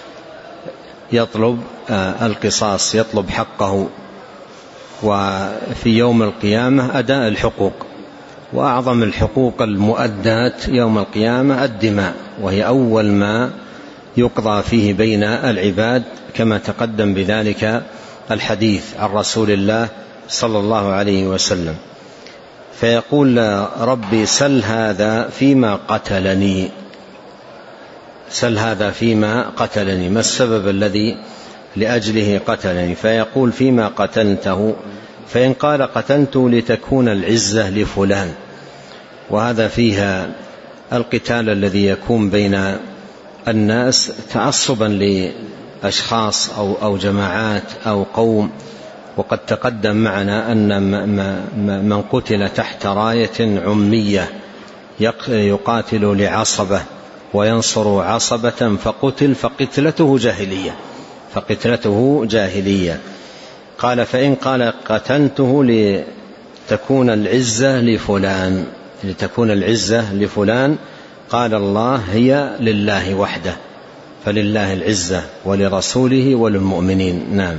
يطلب القصاص، يطلب حقه. وفي يوم القيامة أداء الحقوق، وأعظم الحقوق المؤداة يوم القيامة الدماء، وهي أول ما يقضى فيه بين العباد، كما تقدم بذلك الحديث عن رسول الله صلى الله عليه وسلم. فيقول: ربي سل هذا فيما قتلني، سل هذا فيما قتلني، ما السبب الذي لأجله قتلني؟ فيقول: فيما قتلته. فإن قال قتلته لتكون العزة لفلان، وهذا فيها القتال الذي يكون بين الناس تعصبا لأشخاص أو, أو جماعات أو قوم. وقد تقدم معنا أن من قتل تحت راية عمية يقاتل لعصبة وينصر عصبة فقتل فقتلته جاهلية، فقتلته جاهلية. قال: فإن قال قتلته لتكون العزة لفلان، لتكون العزة لفلان، قال الله: هي لله وحده، فلله العزة ولرسوله وللمؤمنين. نعم.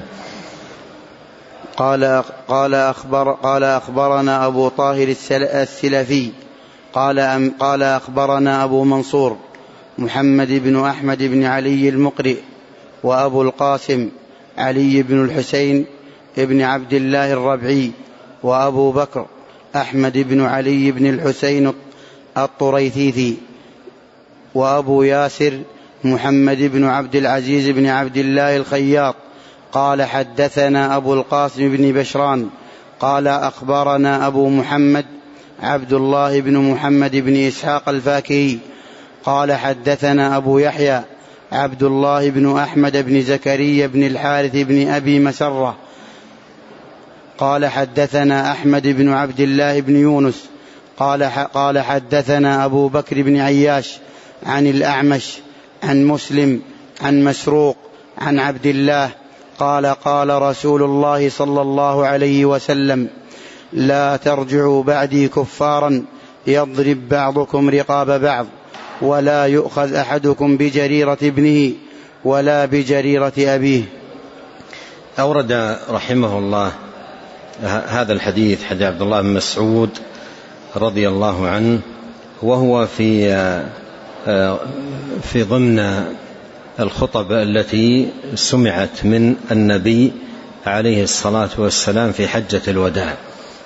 قال قال أخبر قال أخبرنا أبو طاهر السلفي قال قال أخبرنا أبو منصور محمد بن أحمد بن علي المقرئ، وأبو القاسم علي بن الحسين بن عبد الله الربعي، وأبو بكر أحمد بن علي بن الحسين الطريثيثي، وأبو ياسر محمد بن عبد العزيز بن عبد الله الخياط قال: حدثنا أبو القاسم بن بشران قال أخبرنا أبو محمد عبد الله بن محمد بن إسحاق الفاكهي قال: حدثنا أبو يحيى عبد الله بن أحمد بن زكريا بن الحارث بن أبي مسرة قال: حدثنا أحمد بن عبد الله بن يونس قال قال حدثنا أبو بكر بن عياش عن الأعمش عن مسلم عن مسروق عن عبد الله قال: قال رسول الله صلى الله عليه وسلم: لا ترجعوا بعدي كفارا يضرب بعضكم رقاب بعض، ولا يؤخذ أحدكم بجريرة ابنه ولا بجريرة أبيه. أورد رحمه الله هذا الحديث، حديث عبد الله بن مسعود رضي الله عنه، وهو في في ضمن الخطب التي سمعت من النبي عليه الصلاة والسلام في حجة الوداع.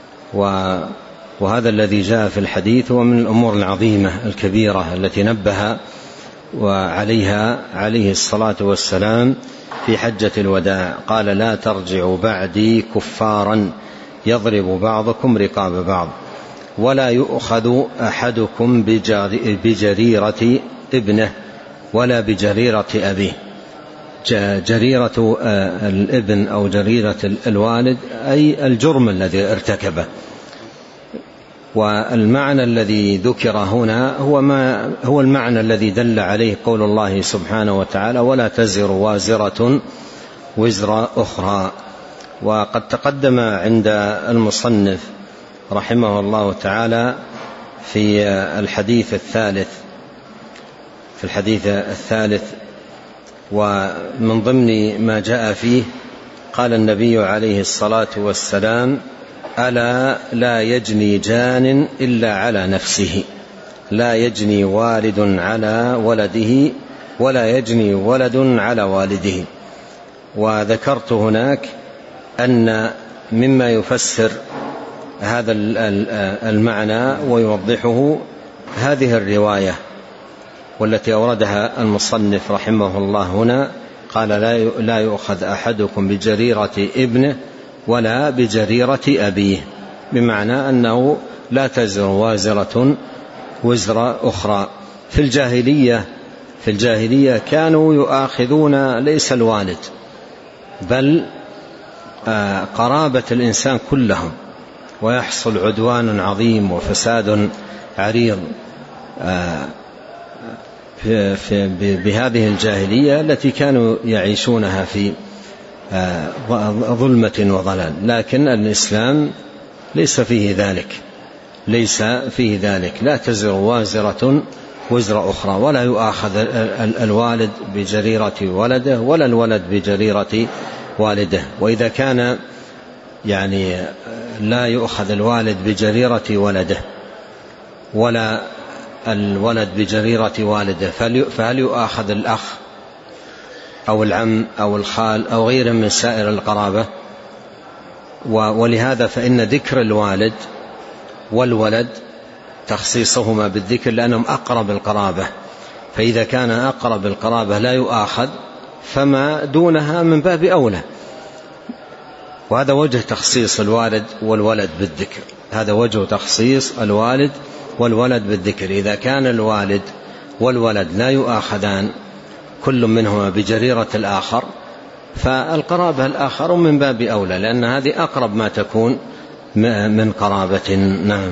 وهذا الذي جاء في الحديث هو من الأمور العظيمة الكبيرة التي نبه وعليها عليه الصلاة والسلام في حجة الوداع. قال: لا ترجعوا بعدي كفارا يضرب بعضكم رقاب بعض، ولا يؤخذ أحدكم بجريرة ابنه ولا بجريرة أبيه. جريرة الابن أو جريرة الوالد أي الجرم الذي ارتكبه. والمعنى الذي ذكر هنا هو ما هو المعنى الذي دل عليه قول الله سبحانه وتعالى: ولا تزر وازرة وزر أخرى. وقد تقدم عند المصنف رحمه الله تعالى في الحديث الثالث في الحديث الثالث ومن ضمن ما جاء فيه قال النبي عليه الصلاة والسلام: ألا لا يجني جان إلا على نفسه، لا يجني والد على ولده ولا يجني ولد على والده. وذكرت هناك أن مما يفسر هذا المعنى ويوضحه هذه الرواية والتي أوردها المصنف رحمه الله هنا. قال لا يؤخذ أحدكم بجريرة ابنه ولا بجريرة أبيه، بمعنى أنه لا تزر وازرة وزر أخرى. في الجاهلية في الجاهلية كانوا يؤاخذون ليس الوالد بل قرابة الإنسان كلهم، ويحصل عدوان عظيم وفساد عريض في في بهذه الجاهلية التي كانوا يعيشونها في ظلمة وضلال. لكن الإسلام ليس فيه ذلك ليس فيه ذلك لا تزر وازرة وزر أخرى، ولا يؤاخذ الوالد بجريرة ولده ولا الولد بجريرة والده. وإذا كان يعني لا يؤخذ الوالد بجريرة ولده ولا الولد بجريرة والده، فهل يؤاخذ الأخ أو العم أو الخال أو غيره من سائر القرابة؟ ولهذا فإن ذكر الوالد والولد تخصيصهما بالذكر لأنهم أقرب القرابة، فإذا كان أقرب القرابة لا يؤاخذ فما دونها من باب أولى. وهذا وجه تخصيص الوالد والولد بالذكر، هذا وجه تخصيص الوالد والولد بالذكر. إذا كان الوالد والولد لا يؤاخذان كل منهما بجريرة الآخر، فالقرابة الآخر من باب أولى، لأن هذه أقرب ما تكون من قرابة. نعم.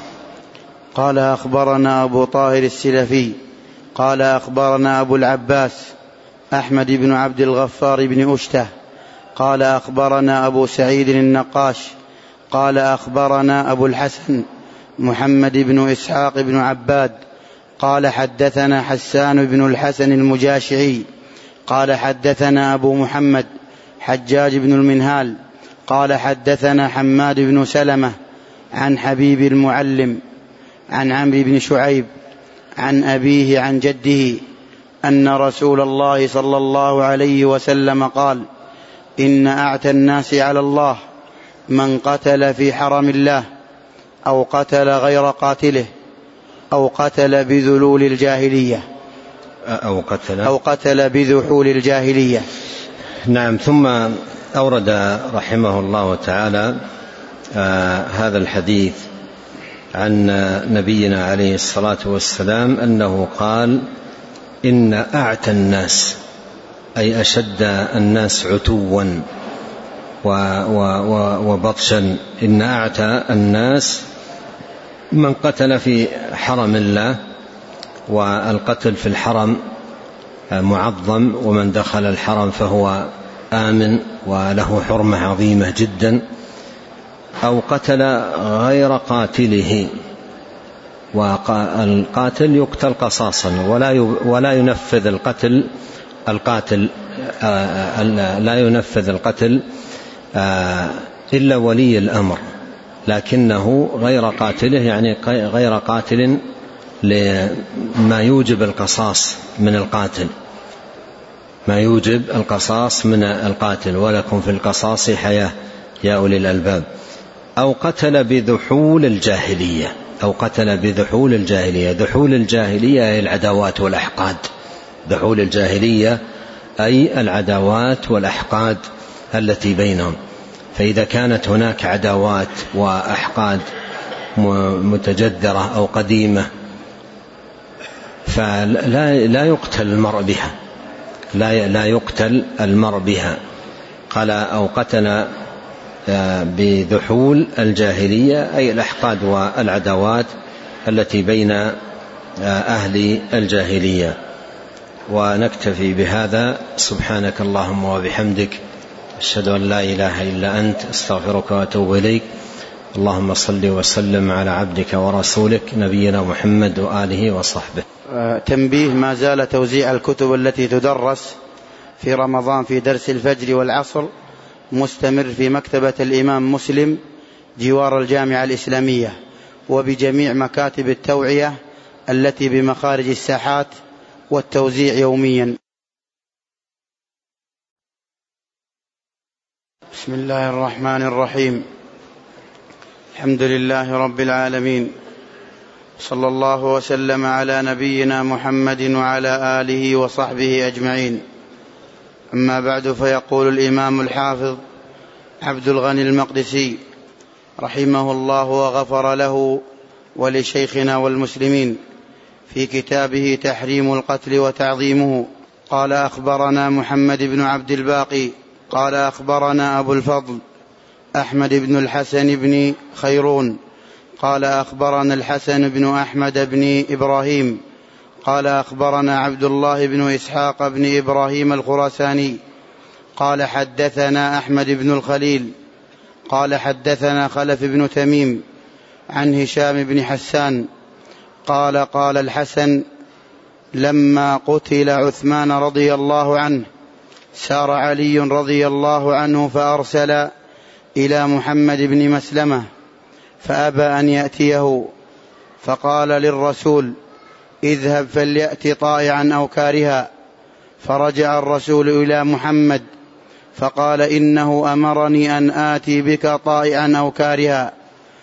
قال أخبرنا أبو طاهر السلفي قال أخبرنا أبو العباس أحمد بن عبد الغفار بن أشته قال أخبرنا أبو سعيد النقاش قال أخبرنا أبو الحسن محمد بن إسحاق بن عباد قال حدثنا حسان بن الحسن المجاشعي قال حدثنا أبو محمد حجاج بن المنهال قال حدثنا حماد بن سلمة عن حبيب المعلم عن عمرو بن شعيب عن أبيه عن جده أن رسول الله صلى الله عليه وسلم قال: إن أعتى الناس على الله من قتل في حرم الله أو قتل غير قاتله أو قتل بذلول الجاهلية أو قتل, أو قتل بذحول الجاهلية. نعم. ثم أورد رحمه الله تعالى آه هذا الحديث عن نبينا عليه الصلاة والسلام أنه قال: إن أعتى الناس، أي أشد الناس عتوا وبطشا، إن أعتى الناس من قتل في حرم الله، والقتل في الحرم معظم، ومن دخل الحرم فهو آمن وله حرمة عظيمة جدا، أو قتل غير قاتله، والقاتل يقتل قصاصا ولا ينفذ القتل القاتل لا ينفذ القتل إلا ولي الأمر، لكنه غير قاتله، يعني غير قاتل لما يوجب القصاص من القاتل، ما يوجب القصاص من القاتل، ولكم في القصاص حياة يا أولي الألباب. أو قتل بذحول الجاهلية، أو قتل بذحول الجاهلية. ذحول الجاهلية أي العداوات والأحقاد، ذحول الجاهلية أي العداوات والأحقاد التي بينهم. فإذا كانت هناك عداوات وأحقاد متجذرة أو قديمة فلا لا يقتل المرء بها، لا لا يقتل المرء بها. قال: أو قتل بذحول الجاهلية أي الأحقاد والعداوات التي بين أهل الجاهلية. ونكتفي بهذا. سبحانك اللهم وبحمدك، أشهد أن لا إله إلا أنت، أستغفرك وأتوب إليك. اللهم صل وسلم على عبدك ورسولك نبينا محمد وآله وصحبه. تنبيه: ما زال توزيع الكتب التي تدرس في رمضان في درس الفجر والعصر مستمر في مكتبة الإمام مسلم جوار الجامعة الإسلامية، وبجميع مكاتب التوعية التي بمخارج الساحات، والتوزيع يوميا. بسم الله الرحمن الرحيم. الحمد لله رب العالمين، صلى الله وسلم على نبينا محمد وعلى آله وصحبه أجمعين. أما بعد، فيقول الإمام الحافظ عبد الغني المقدسي رحمه الله وغفر له ولشيخنا والمسلمين في كتابه تحريم القتل وتعظيمه، قال: أخبرنا محمد بن عبد الباقي قال أخبرنا أبو الفضل أحمد بن الحسن بن خيرون قال أخبرنا الحسن بن أحمد بن إبراهيم قال أخبرنا عبد الله بن إسحاق بن إبراهيم الخراساني قال حدثنا أحمد بن الخليل قال حدثنا خلف بن تميم عن هشام بن حسان قال: قال الحسن: لما قتل عثمان رضي الله عنه سار علي رضي الله عنه فأرسل إلى محمد بن مسلمة فأبى أن يأتيه، فقال للرسول: اذهب فليأت طائعا أو كارها. فرجع الرسول إلى محمد فقال: إنه أمرني أن آتي بك طائعا أو كارها.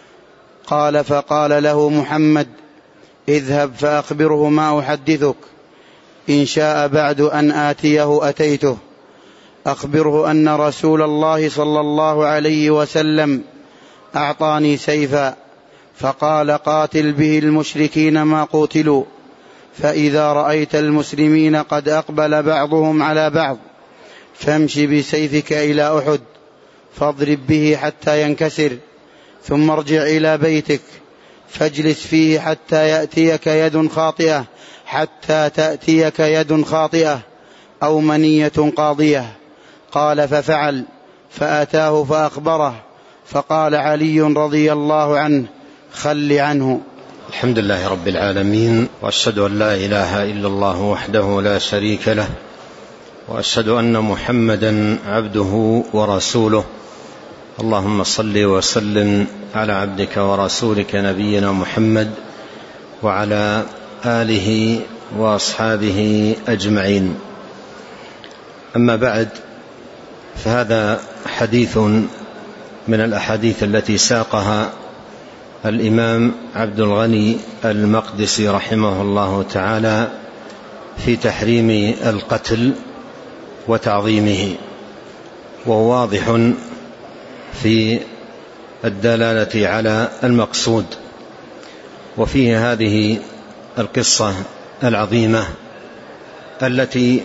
قال: فقال له محمد: اذهب فأخبره ما أحدثك، إن شاء بعد أن آتيه أتيته. أخبره أن رسول الله صلى الله عليه وسلم أعطاني سيفا فقال: قاتل به المشركين ما قوتلوا، فإذا رأيت المسلمين قد أقبل بعضهم على بعض فامش بسيفك إلى أحد فاضرب به حتى ينكسر، ثم ارجع إلى بيتك فاجلس فيه حتى يأتيك يد خاطئة حتى تأتيك يد خاطئة أو منية قاضية. قال: ففعل، فأتاه فأخبره، فقال علي رضي الله عنه: خل عنه. الحمد لله رب العالمين، وأشهد أن لا إله إلا الله وحده لا شريك له، وأشهد أن محمدا عبده ورسوله. اللهم صل وسلم على عبدك ورسولك نبينا محمد وعلى آله وأصحابه أجمعين. أما بعد، فهذا حديث من الأحاديث التي ساقها الإمام عبد الغني المقدسي رحمه الله تعالى في تحريم القتل وتعظيمه، وهو واضح في الدلالة على المقصود. وفيه هذه القصة العظيمة التي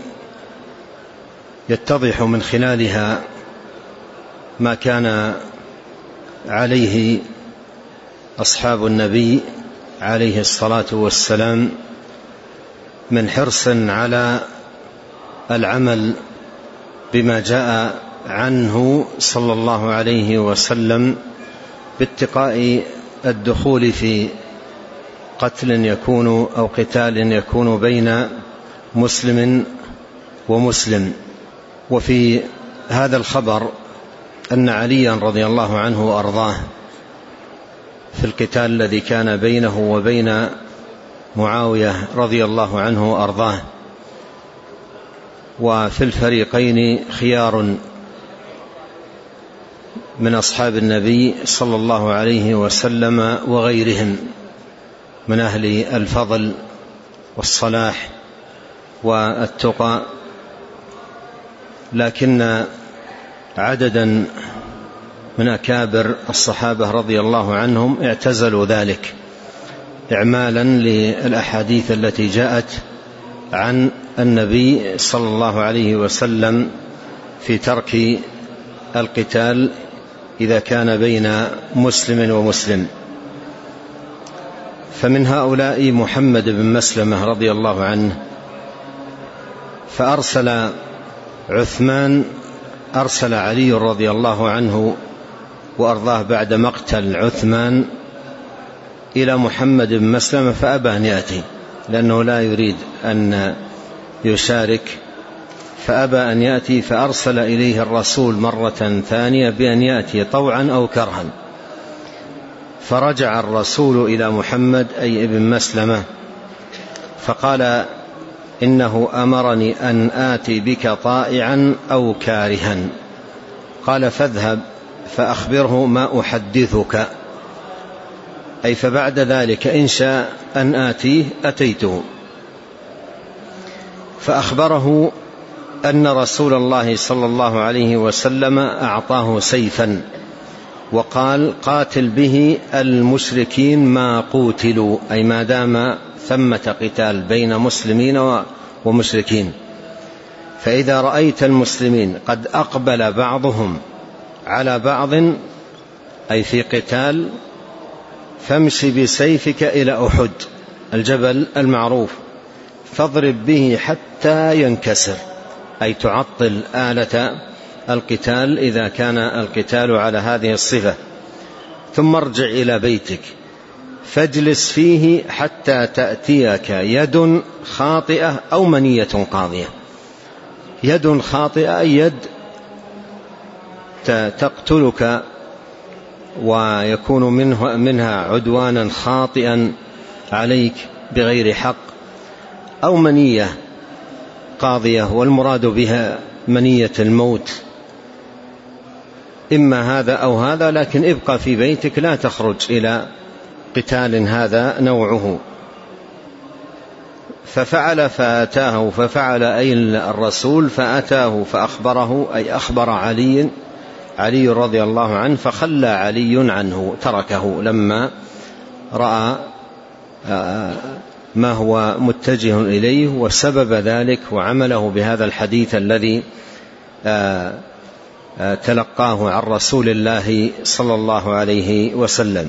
يتضح من خلالها ما كان عليه أصحاب النبي عليه الصلاة والسلام من حرص على العمل بما جاء عنه صلى الله عليه وسلم باتقاء الدخول في قتل يكون أو قتال يكون بين مسلم ومسلم. وفي هذا الخبر أن عليا رضي الله عنه وأرضاه في القتال الذي كان بينه وبين معاوية رضي الله عنه وأرضاه، وفي الفريقين خيار من أصحاب النبي صلى الله عليه وسلم وغيرهم من أهل الفضل والصلاح والتقى، لكن عددا من أكابر الصحابة رضي الله عنهم اعتزلوا ذلك إعمالا للأحاديث التي جاءت عن النبي صلى الله عليه وسلم في ترك القتال إذا كان بين مسلم ومسلم. فمن هؤلاء محمد بن مسلمة رضي الله عنه، فأرسل عثمان أرسل علي رضي الله عنه وأرضاه بعد مقتل عثمان إلى محمد بن مسلمة فأبى أن يأتي، لأنه لا يريد أن يشارك، فأبى أن يأتي، فأرسل إليه الرسول مرة ثانية بأن يأتي طوعا أو كرها. فرجع الرسول إلى محمد أي ابن مسلمة فقال: إنه أمرني أن آتي بك طائعا أو كارها. قال: فاذهب فأخبره ما أحدثك، أي فبعد ذلك إن شاء أن آتيه أتيته. فأخبره أن رسول الله صلى الله عليه وسلم أعطاه سيفا وقال قاتل به المشركين ما قوتلوا، أي ما دام ثمة قتال بين مسلمين ومشركين. فإذا رأيت المسلمين قد أقبل بعضهم على بعض أي في قتال فامش بسيفك إلى أحد الجبل المعروف فاضرب به حتى ينكسر، أي تعطل آلة القتال إذا كان القتال على هذه الصفة. ثم ارجع إلى بيتك فاجلس فيه حتى تأتيك يد خاطئة أو منية قاضية. يد خاطئة يد تقتلك ويكون منه منها عدوانا خاطئا عليك بغير حق، أو منية قاضية والمراد بها منية الموت، إما هذا أو هذا، لكن ابقى في بيتك لا تخرج إلى قتال هذا نوعه. ففعل فأتاه، ففعل أي الرسول فأتاه فأخبره، أي أخبر علي علي رضي الله عنه، فخلى علي عنه تركه لما رأى ما هو متجه إليه وسبب ذلك وعمله بهذا الحديث الذي تلقاه عن رسول الله صلى الله عليه وسلم.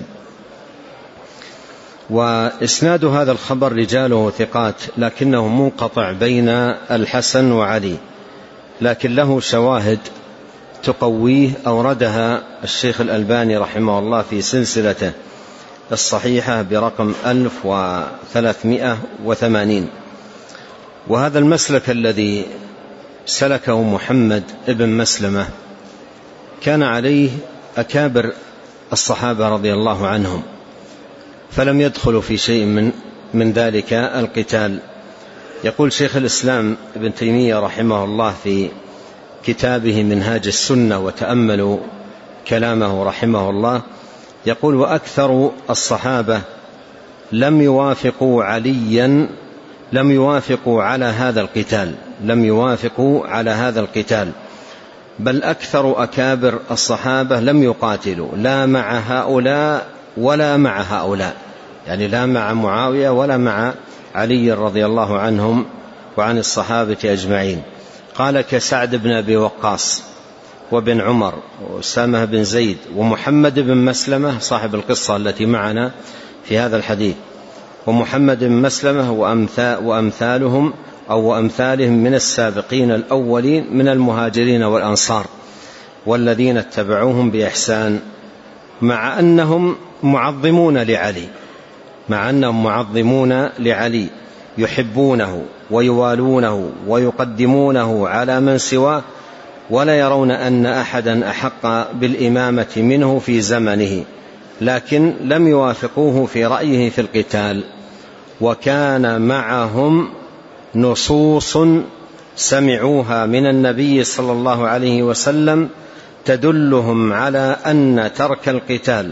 وإسناد هذا الخبر رجاله ثقات لكنه منقطع بين الحسن وعلي، لكن له شواهد تقويه أوردها الشيخ الألباني رحمه الله في سلسلته الصحيحة برقم ألف وثلاثمائة وثمانين. وهذا المسلك الذي سلكه محمد ابن مسلمة كان عليه أكابر الصحابة رضي الله عنهم، فلم يدخلوا في شيء من من ذلك القتال. يقول شيخ الإسلام ابن تيمية رحمه الله في كتابه منهاج السنة، وتأملوا كلامه رحمه الله، يقول وأكثر الصحابة لم يوافقوا عليا لم يوافقوا على هذا القتال لم يوافقوا على هذا القتال بل أكثر أكابر الصحابة لم يقاتلوا لا مع هؤلاء ولا مع هؤلاء، يعني لا مع معاوية ولا مع علي رضي الله عنهم وعن الصحابة أجمعين. قال كسعد بن أبي وقاص وابن عمر وأسامة بن زيد ومحمد بن مسلمة صاحب القصة التي معنا في هذا الحديث، ومحمد بن مسلمة وأمثالهم أو وأمثالهم من السابقين الأولين من المهاجرين والأنصار والذين اتبعوهم بإحسان، مع أنهم معظمون لعلي مع أنهم معظمون لعلي يحبونه ويوالونه ويقدمونه على من سواه، ولا يرون أن أحدا أحق بالإمامة منه في زمنه، لكن لم يوافقوه في رأيه في القتال. وكان معهم نصوص سمعوها من النبي صلى الله عليه وسلم تدلهم على أن ترك القتال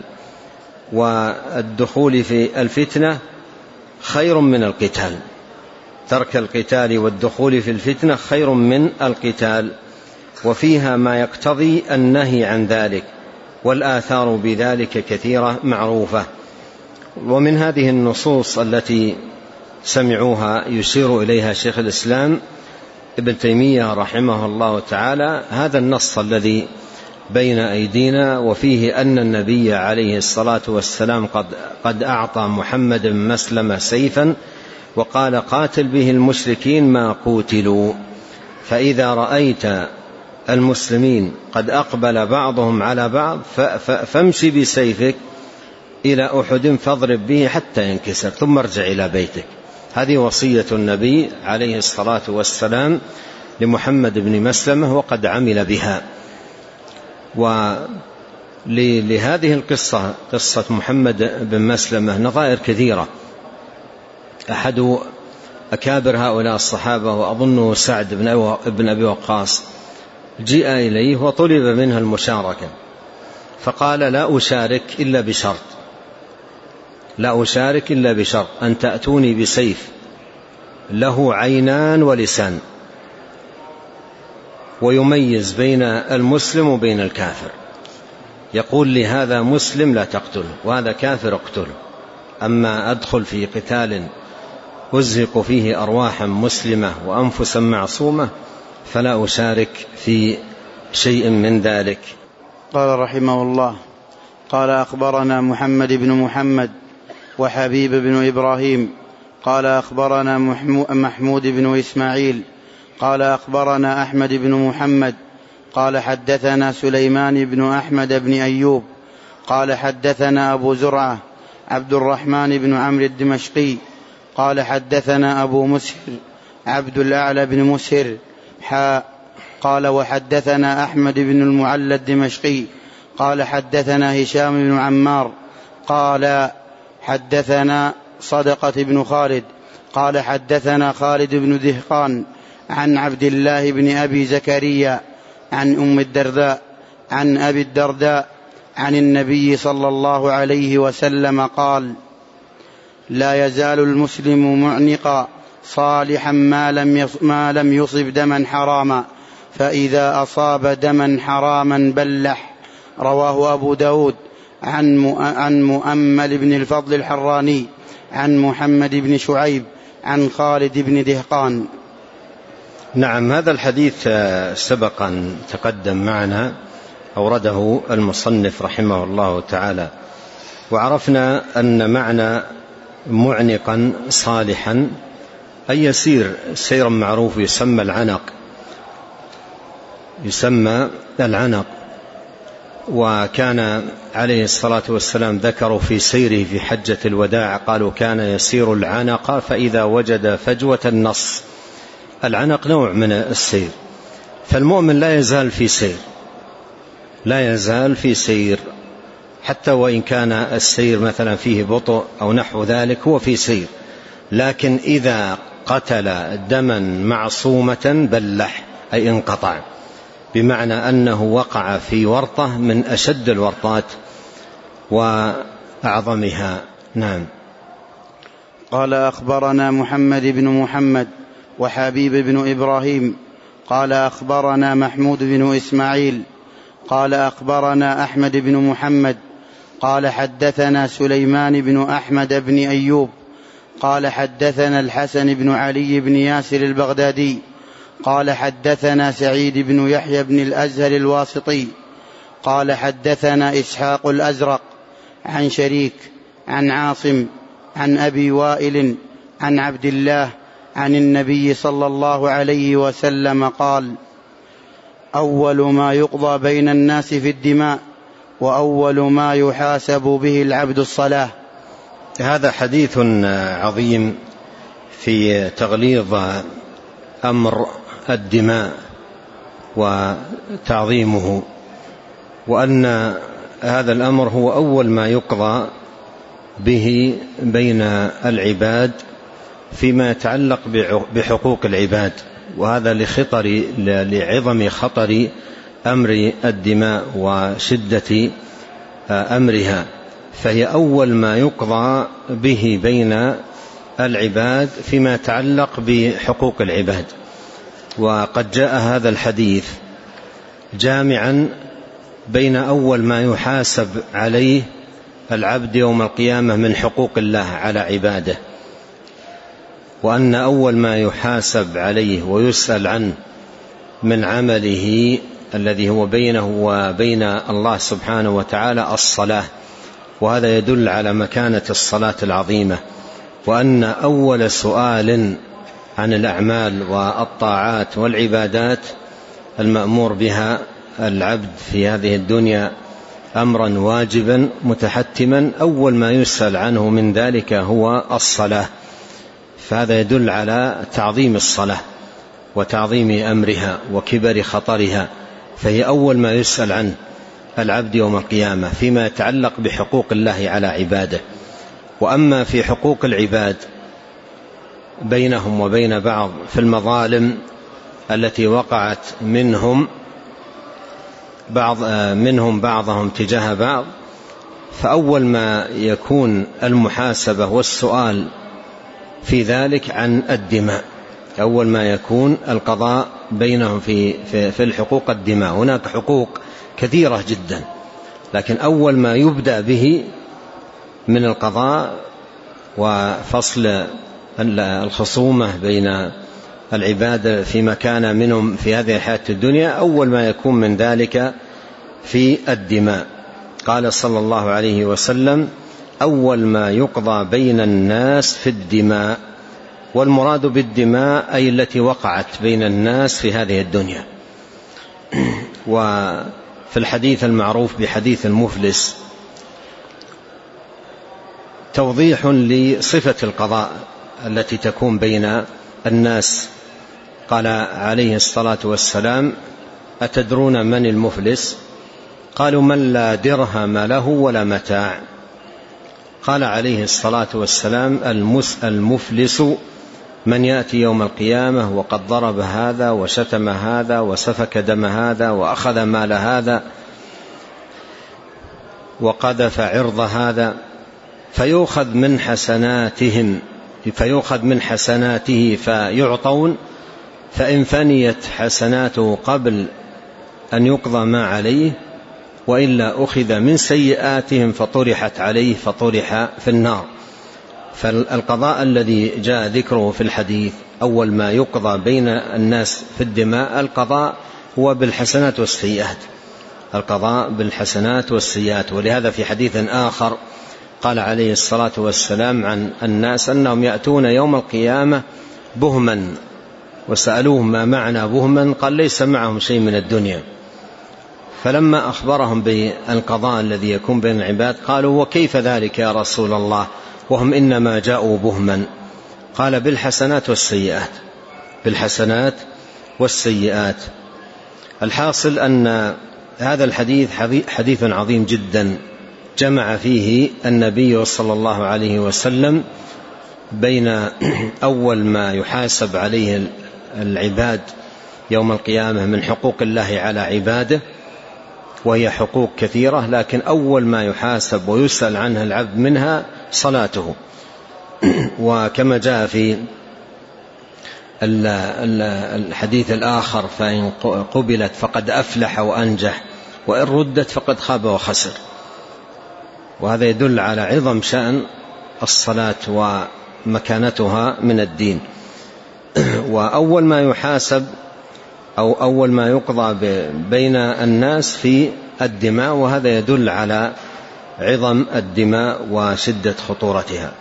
والدخول في الفتنة خير من القتال ترك القتال والدخول في الفتنة خير من القتال، وفيها ما يقتضي النهي عن ذلك، والآثار بذلك كثيرة معروفة. ومن هذه النصوص التي سمعوها يشير إليها شيخ الإسلام ابن تيمية رحمه الله تعالى هذا النص الذي بين أيدينا، وفيه أن النبي عليه الصلاة والسلام قد, قد أعطى محمد بن مسلمة سيفا وقال قاتل به المشركين ما قوتلوا. فإذا رأيت المسلمين قد أقبل بعضهم على بعض فامشي بسيفك إلى أحد فاضرب به حتى ينكسر ثم ارجع إلى بيتك. هذه وصية النبي عليه الصلاة والسلام لمحمد بن مسلمة وقد عمل بها. ولهذه القصة قصة محمد بن مسلمة نظائر كثيرة. أحد أكابر هؤلاء الصحابة وأظنه سعد بن أبي وقاص جاء إليه وطلب منه المشاركة، فقال لا أشارك إلا بشرط، لا أشارك إلا بشرط أن تأتوني بسيف له عينان ولسان ويميز بين المسلم وبين الكافر، يقول لي هذا مسلم لا تقتله وهذا كافر اقتله. أما أدخل في قتال أزهق فيه أرواحا مسلمة وأنفسا معصومة فلا أشارك في شيء من ذلك. قال رحمه الله: قال أخبرنا محمد بن محمد وحبيب بن إبراهيم قال أخبرنا محمود بن إسماعيل قال أخبرنا أحمد بن محمد قال حدثنا سليمان بن أحمد بن أيوب قال حدثنا أبو زرعة عبد الرحمن بن عمرو الدمشقي قال حدثنا أبو مسهر عبد الأعلى بن مسهر حاء قال وحدثنا أحمد بن المعلى الدمشقي قال حدثنا هشام بن عمار قال حدثنا صدقة بن خالد قال حدثنا خالد بن دهقان عن عبد الله بن أبي زكريا عن أم الدرداء عن أبي الدرداء عن النبي صلى الله عليه وسلم قال: لا يزال المسلم معنقا صالحا ما لم ما لم يصب دما حراما، فإذا أصاب دما حراما بلح. رواه أبو داود عن مؤمل بن الفضل الحراني عن محمد بن شعيب عن خالد بن دهقان. نعم، هذا الحديث سبق أن تقدم معنا، أورده المصنف رحمه الله تعالى، وعرفنا أن معنى معنقا صالحا أي يسير سيرا معروف يسمى العنق، يسمى العنق. وكان عليه الصلاة والسلام ذكروا في سيره في حجة الوداع قالوا كان يسير العنق فإذا وجد فجوة النص. العنق نوع من السير، فالمؤمن لا يزال في سير، لا يزال في سير حتى وإن كان السير مثلا فيه بطء أو نحو ذلك هو في سير، لكن إذا قتل دما معصومة بلح أي انقطع، بمعنى أنه وقع في ورطة من أشد الورطات وأعظمها. نعم. قال أخبرنا محمد بن محمد وحبيب بن إبراهيم قال أخبرنا محمود بن إسماعيل قال أخبرنا أحمد بن محمد قال حدثنا سليمان بن أحمد بن أيوب قال حدثنا الحسن بن علي بن ياسر البغدادي قال حدثنا سعيد بن يحيى بن الأزهر الواسطي قال حدثنا إسحاق الأزرق عن شريك عن عاصم عن أبي وائل عن عبد الله عن النبي صلى الله عليه وسلم قال: أول ما يقضى بين الناس في الدماء وأول ما يحاسب به العبد الصلاة. هذا حديث عظيم في تغليظ أمر الدماء وتعظيمه، وأن هذا الأمر هو أول ما يقضى به بين العباد فيما يتعلق بحقوق العباد، وهذا لخطر لعظم خطر أمر الدماء وشدة أمرها، فهي أول ما يقضى به بين العباد فيما يتعلق بحقوق العباد. وقد جاء هذا الحديث جامعا بين أول ما يحاسب عليه العبد يوم القيامة من حقوق الله على عباده، وأن أول ما يحاسب عليه ويسأل عنه من عمله الذي هو بينه وبين الله سبحانه وتعالى الصلاة، وهذا يدل على مكانة الصلاة العظيمة، وأن أول سؤال عن الأعمال والطاعات والعبادات المأمور بها العبد في هذه الدنيا أمرا واجبا متحتما، أول ما يسأل عنه من ذلك هو الصلاة، فهذا يدل على تعظيم الصلاة وتعظيم أمرها وكبر خطرها، فهي أول ما يسأل عنه العبد يوم القيامة فيما يتعلق بحقوق الله على عباده. وأما في حقوق العباد بينهم وبين بعض في المظالم التي وقعت منهم بعض منهم بعضهم تجاه بعض، فأول ما يكون المحاسبة والسؤال في ذلك عن الدماء، أول ما يكون القضاء بينهم في, في, في الحقوق الدماء. هناك حقوق كثيرة جدا، لكن أول ما يبدأ به من القضاء وفصل الخصومة بين العباد فيما كان منهم في هذه الحياة الدنيا، أول ما يكون من ذلك في الدماء. قال صلى الله عليه وسلم: أول ما يقضى بين الناس في الدماء. والمراد بالدماء أي التي وقعت بين الناس في هذه الدنيا. وفي الحديث المعروف بحديث المفلس توضيح لصفة القضاء التي تكون بين الناس. قال عليه الصلاة والسلام: أتدرون من المفلس؟ قالوا: من لا درهم له ولا متاع. قال عليه الصلاة والسلام: المفلس من يأتي يوم القيامة وقد ضرب هذا وشتم هذا وسفك دم هذا وأخذ مال هذا وقذف عرض هذا، فيؤخذ من حسناتهم فيؤخذ من حسناته فيعطون، فإن فنيت حسناته قبل أن يقضى ما عليه، وإلا أخذ من سيئاتهم فطرحت عليه فطرح في النار. فالقضاء الذي جاء ذكره في الحديث أول ما يقضى بين الناس في الدماء القضاء هو بالحسنات والسيئات، القضاء بالحسنات والسيئات. ولهذا في حديث آخر قال عليه الصلاة والسلام عن الناس أنهم يأتون يوم القيامة بهما، وسألوهم: ما معنى بهما؟ قال: ليس معهم شيء من الدنيا. فلما أخبرهم بالقضاء الذي يكون بين العباد قالوا: وكيف ذلك يا رسول الله وهم إنما جاءوا بهما؟ قال: بالحسنات والسيئات، بالحسنات والسيئات. الحاصل أن هذا الحديث حديث عظيم جدا، جمع فيه النبي صلى الله عليه وسلم بين أول ما يحاسب عليه العباد يوم القيامة من حقوق الله على عباده، وهي حقوق كثيرة، لكن أول ما يحاسب ويسأل عنها العبد منها صلاته. وكما جاء في الحديث الآخر: فإن قبلت فقد أفلح وأنجح، وإن ردت فقد خاب وخسر. وهذا يدل على عظم شأن الصلاة ومكانتها من الدين. وأول ما يحاسب أو أول ما يقضى بين الناس في الدماء، وهذا يدل على عظم الدماء وشدة خطورتها.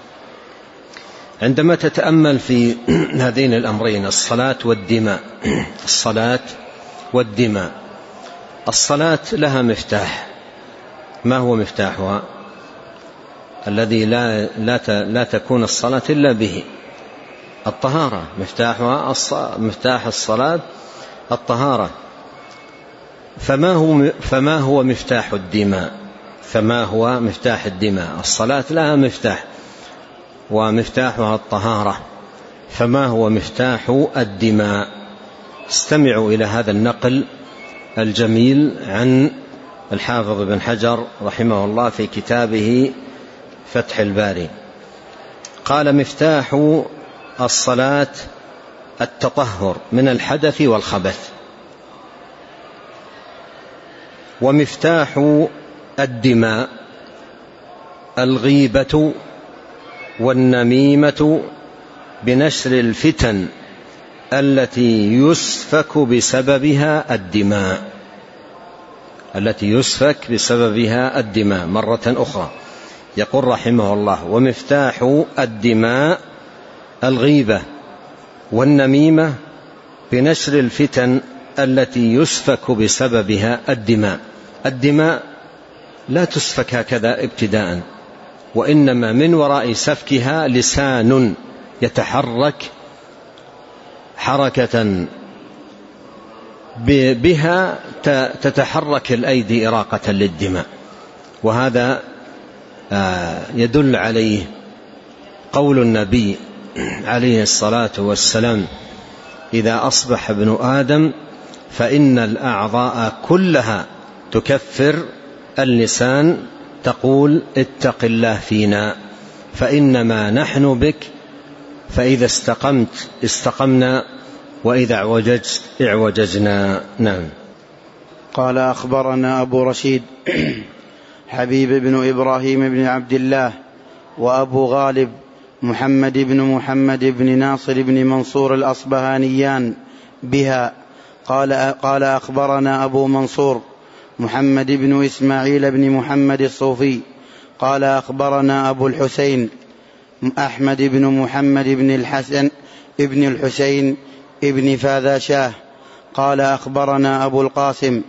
عندما تتأمل في هذين الأمرين الصلاة والدماء، الصلاة والدماء، الصلاة لها مفتاح. ما هو مفتاحها؟ الذي لا, لا, لا تكون الصلاة إلا به، الطهارة. مفتاحها مفتاح الصلاة الطهارة. فما هو, فما هو مفتاح الدماء؟ فما هو مفتاح الدماء؟ الصلاة لها مفتاح ومفتاحها الطهارة. فما هو مفتاح الدماء؟ استمعوا إلى هذا النقل الجميل عن الحافظ بن حجر رحمه الله في كتابه فتح الباري. قال: مفتاح الصلاة التطهر من الحدث والخبث. ومفتاح الدماء الغيبة والنميمة بنشر الفتن التي يسفك بسببها الدماء التي يسفك بسببها الدماء مرة أخرى. يقول رحمه الله: ومفتاح الدماء الغيبة والنميمة بنشر الفتن التي يسفك بسببها الدماء. الدماء لا تسفك هكذا ابتداء، وإنما من وراء سفكها لسان يتحرك حركة بها تتحرك الأيدي إراقة للدماء. وهذا يدل عليه قول النبي عليه الصلاة والسلام: إذا أصبح ابن آدم فإن الأعضاء كلها تكفر اللسان تقول اتق الله فينا فإنما نحن بك، فإذا استقمت استقمنا وإذا اعوججت اعوججنا. نعم. قال أخبرنا أبو رشيد حبيب بن إبراهيم بن عبد الله وأبو غالب محمد بن محمد بن ناصر بن منصور الأصبهانيان بها قال, قال أخبرنا أبو منصور محمد بن إسماعيل بن محمد الصوفي قال أخبرنا أبو الحسين أحمد بن محمد بن الحسن ابن الحسين ابن فاذاشاه قال أخبرنا أبو القاسم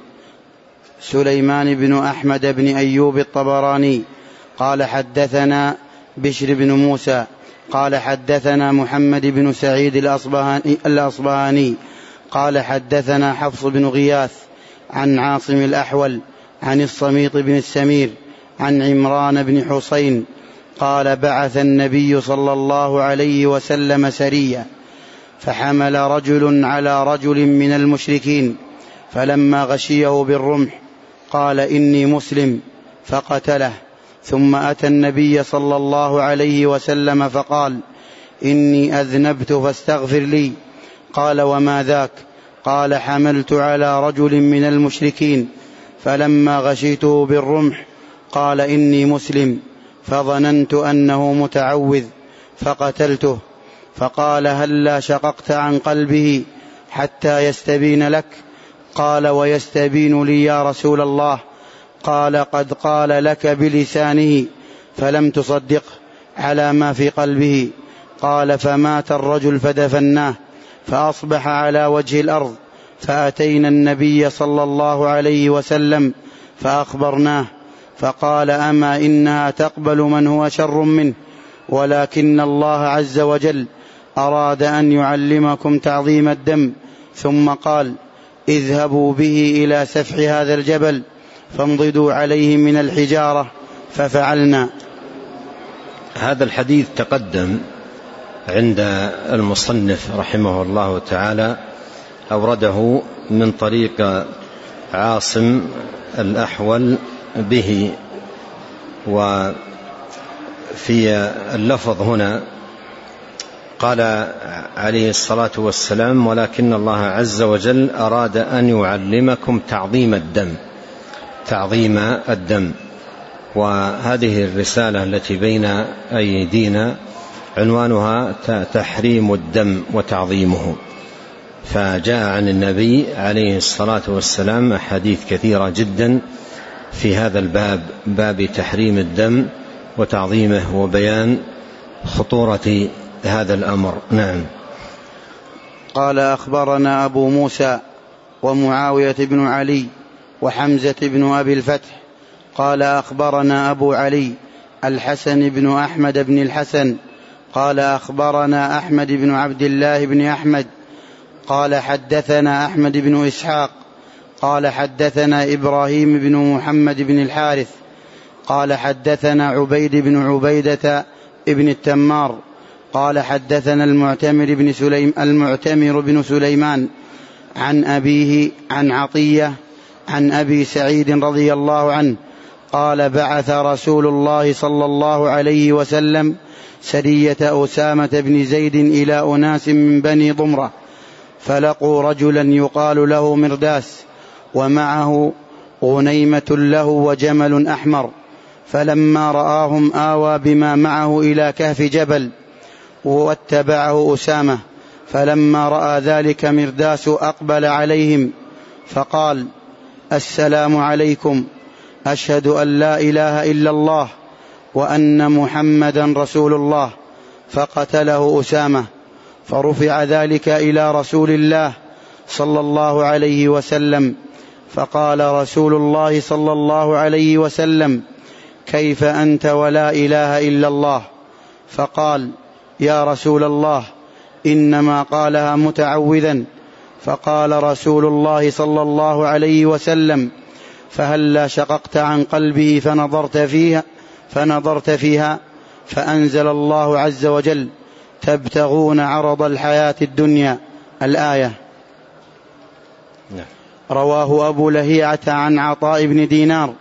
سليمان بن أحمد بن أيوب الطبراني قال حدثنا بشر بن موسى قال حدثنا محمد بن سعيد الأصبهاني, الأصبهاني قال حدثنا حفص بن غياث عن عاصم الأحول عن الصميط بن السمير عن عمران بن حسين قال بعث النبي صلى الله عليه وسلم سرية فحمل رجل على رجل من المشركين فلما غشيه بالرمح قال إني مسلم فقتله، ثم أتى النبي صلى الله عليه وسلم فقال إني أذنبت فاستغفر لي. قال وما ذاك؟ قال حملت على رجل من المشركين فلما غشيته بالرمح قال إني مسلم فظننت أنه متعوذ فقتلته. فقال هلا شققت عن قلبه حتى يستبين لك؟ قال ويستبين لي يا رسول الله؟ قال قد قال لك بلسانه فلم تصدق على ما في قلبه. قال فمات الرجل فدفناه فأصبح على وجه الأرض، فأتينا النبي صلى الله عليه وسلم فأخبرناه فقال أما إنها تقبل من هو شر منه، ولكن الله عز وجل أراد أن يعلمكم تعظيم الدم. ثم قال اذهبوا به إلى سفح هذا الجبل فانضدوا عليه من الحجارة، ففعلنا. هذا الحديث تقدم عند المصنف رحمه الله تعالى، أورده من طريق عاصم الأحول به، وفي اللفظ هنا قال عليه الصلاة والسلام ولكن الله عز وجل أراد أن يعلمكم تعظيم الدم تعظيم الدم. وهذه الرسالة التي بين أيدينا عنوانها تحريم الدم وتعظيمه، فجاء عن النبي عليه الصلاة والسلام أحاديث كثيرة جدا في هذا الباب، باب تحريم الدم وتعظيمه وبيان خطورة هذا الأمر. نعم. قال أخبرنا أبو موسى ومعاوية بن علي وحمزة بن أبي الفتح قال أخبرنا أبو علي الحسن بن أحمد بن الحسن قال أخبرنا أحمد بن عبد الله بن أحمد قال حدثنا أحمد بن إسحاق قال حدثنا إبراهيم بن محمد بن الحارث قال حدثنا عبيد بن عبيدة ابن التمار قال حدثنا المعتمر بن سليم المعتمر بن سليمان عن أبيه عن عطية عن أبي سعيد رضي الله عنه قال بعث رسول الله صلى الله عليه وسلم سرية أسامة بن زيد إلى أناس من بني ضمرة، فلقوا رجلا يقال له مرداس ومعه غنيمة له وجمل أحمر، فلما رآهم آوى بما معه إلى كهف جبل واتبعه أسامة، فلما رأى ذلك مرداس أقبل عليهم فقال السلام عليكم، أشهد أن لا إله إلا الله وأن محمدا رسول الله، فقتله أسامة. فرفع ذلك إلى رسول الله صلى الله عليه وسلم، فقال رسول الله صلى الله عليه وسلم كيف أنت ولا إله إلا الله؟ فقال يا رسول الله إنما قالها متعوذا. فقال رسول الله صلى الله عليه وسلم فهلا شققت عن قلبه فنظرت فيها فنظرت فيها فأنزل الله عز وجل تبتغون عرض الحياة الدنيا الآية. رواه أبو لهيعة عن عطاء بن دينار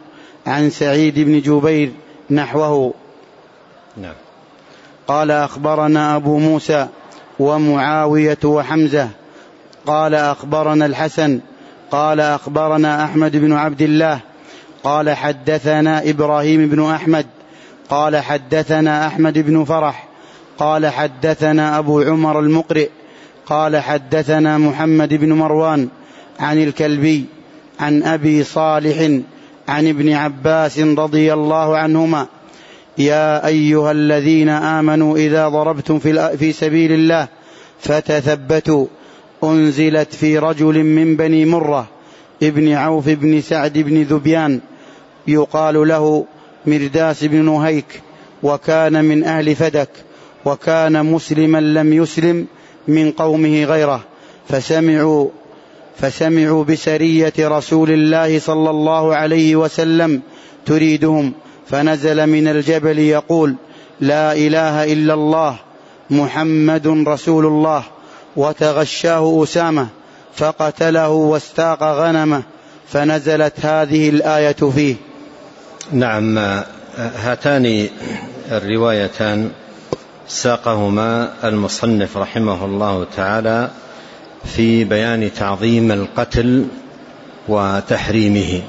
عن سعيد بن جبير نحوه. نعم. قال أخبرنا أبو موسى ومعاوية وحمزة قال أخبرنا الحسن قال أخبرنا أحمد بن عبد الله قال حدثنا إبراهيم بن أحمد قال حدثنا أحمد بن فرح قال حدثنا أبو عمر المقرئ قال حدثنا محمد بن مروان عن الكلبي عن أبي صالح عن ابن عباس رضي الله عنهما: يا أيها الذين آمنوا إذا ضربتم في سبيل الله فتثبتوا، أنزلت في رجل من بني مرة ابن عوف بن سعد بن ذبيان يقال له مرداس بن نهيك، وكان من أهل فدك، وكان مسلما لم يسلم من قومه غيره، فسمعوا فسمعوا بسرية رسول الله صلى الله عليه وسلم تريدهم، فنزل من الجبل يقول: لا إله إلا الله محمد رسول الله، وتغشاه أسامة فقتله واستاق غنمه، فنزلت هذه الآية فيه. نعم. هاتان الروايتان ساقهما المصنف رحمه الله تعالى في بيان تعظيم القتل وتحريمه،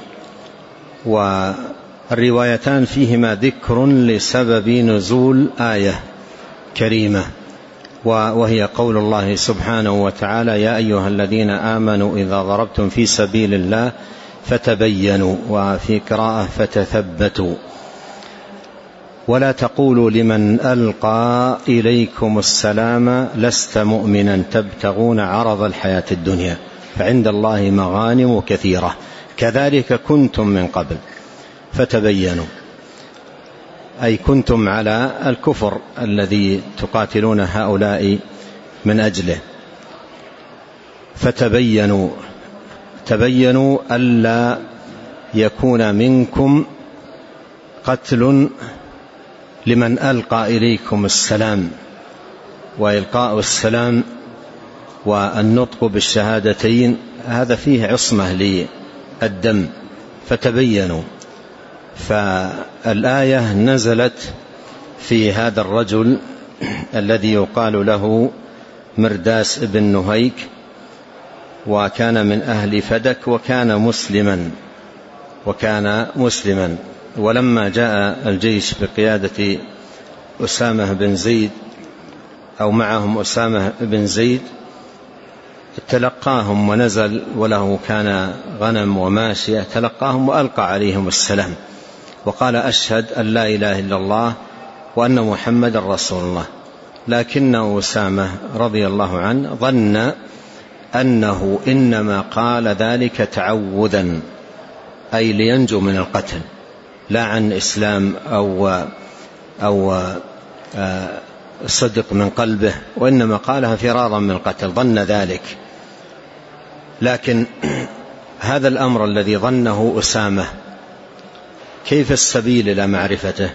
والروايتان فيهما ذكر لسبب نزول آية كريمة، وهي قول الله سبحانه وتعالى: يا أيها الذين آمنوا إذا ضربتم في سبيل الله فتبينوا، وفي قراءة فتثبتوا، ولا تقولوا لمن ألقى إليكم السلام لست مؤمنا تبتغون عرض الحياة الدنيا فعند الله مغانم كثيرة كذلك كنتم من قبل فتبينوا، أي كنتم على الكفر الذي تقاتلون هؤلاء من أجله. فتبينوا، تبينوا ألا يكون منكم قتل لمن ألقى إليكم السلام، وإلقاء السلام والنطق بالشهادتين هذا فيه عصمة للدم، فتبينوا. فالآية نزلت في هذا الرجل الذي يقال له مرداس بن نهيك، وكان من أهل فدك، وكان مسلما وكان مسلما ولما جاء الجيش بقيادة أسامة بن زيد أو معهم أسامة بن زيد تلقاهم ونزل، وله كان غنم وماشية، تلقاهم وألقى عليهم السلام وقال: أشهد أن لا إله إلا الله وأن محمد رسول الله. لكن أسامة رضي الله عنه ظن أنه إنما قال ذلك تعوذا، أي لينجو من القتل، لا عن إسلام أو, أو صدق من قلبه، وإنما قالها فرارا من القتل، ظن ذلك. لكن هذا الأمر الذي ظنه أسامة كيف السبيل إلى معرفته؟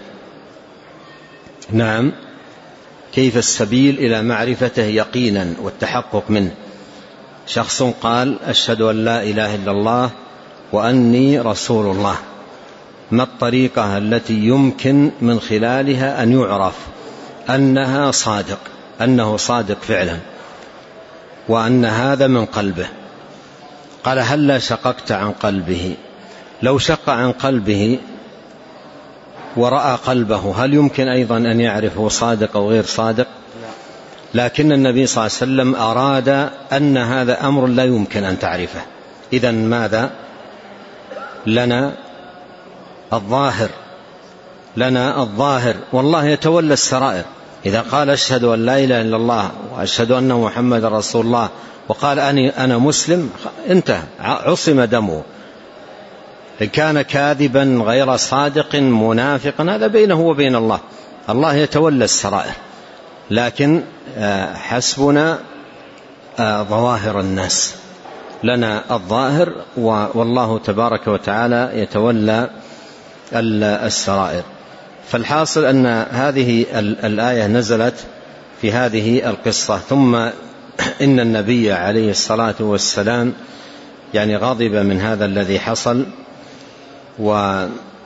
نعم، كيف السبيل إلى معرفته يقينا والتحقق منه؟ شخص قال: أشهد أن لا إله إلا الله وأني رسول الله، ما الطريقة التي يمكن من خلالها أن يعرف أنها صادق، أنه صادق فعلا، وأن هذا من قلبه؟ قال: هل لا شققت عن قلبه؟ لو شق عن قلبه ورأى قلبه هل يمكن أيضا أن يعرفه صادق أو غير صادق؟ لكن النبي صلى الله عليه وسلم أراد أن هذا أمر لا يمكن أن تعرفه. إذن ماذا لنا؟ الظاهر، لنا الظاهر، والله يتولى السرائر. إذا قال: أشهد أن لا إله إلا الله وأشهد أن محمد رسول الله، وقال: أنا, أنا مسلم، انتهى، عصم دمه. إن كان كاذبا غير صادق منافقا هذا بينه وبين الله، الله يتولى السرائر. لكن حسبنا ظواهر الناس، لنا الظاهر، والله تبارك وتعالى يتولى السرائر. فالحاصل أن هذه الآية نزلت في هذه القصة. ثم إن النبي عليه الصلاة والسلام يعني غضب من هذا الذي حصل،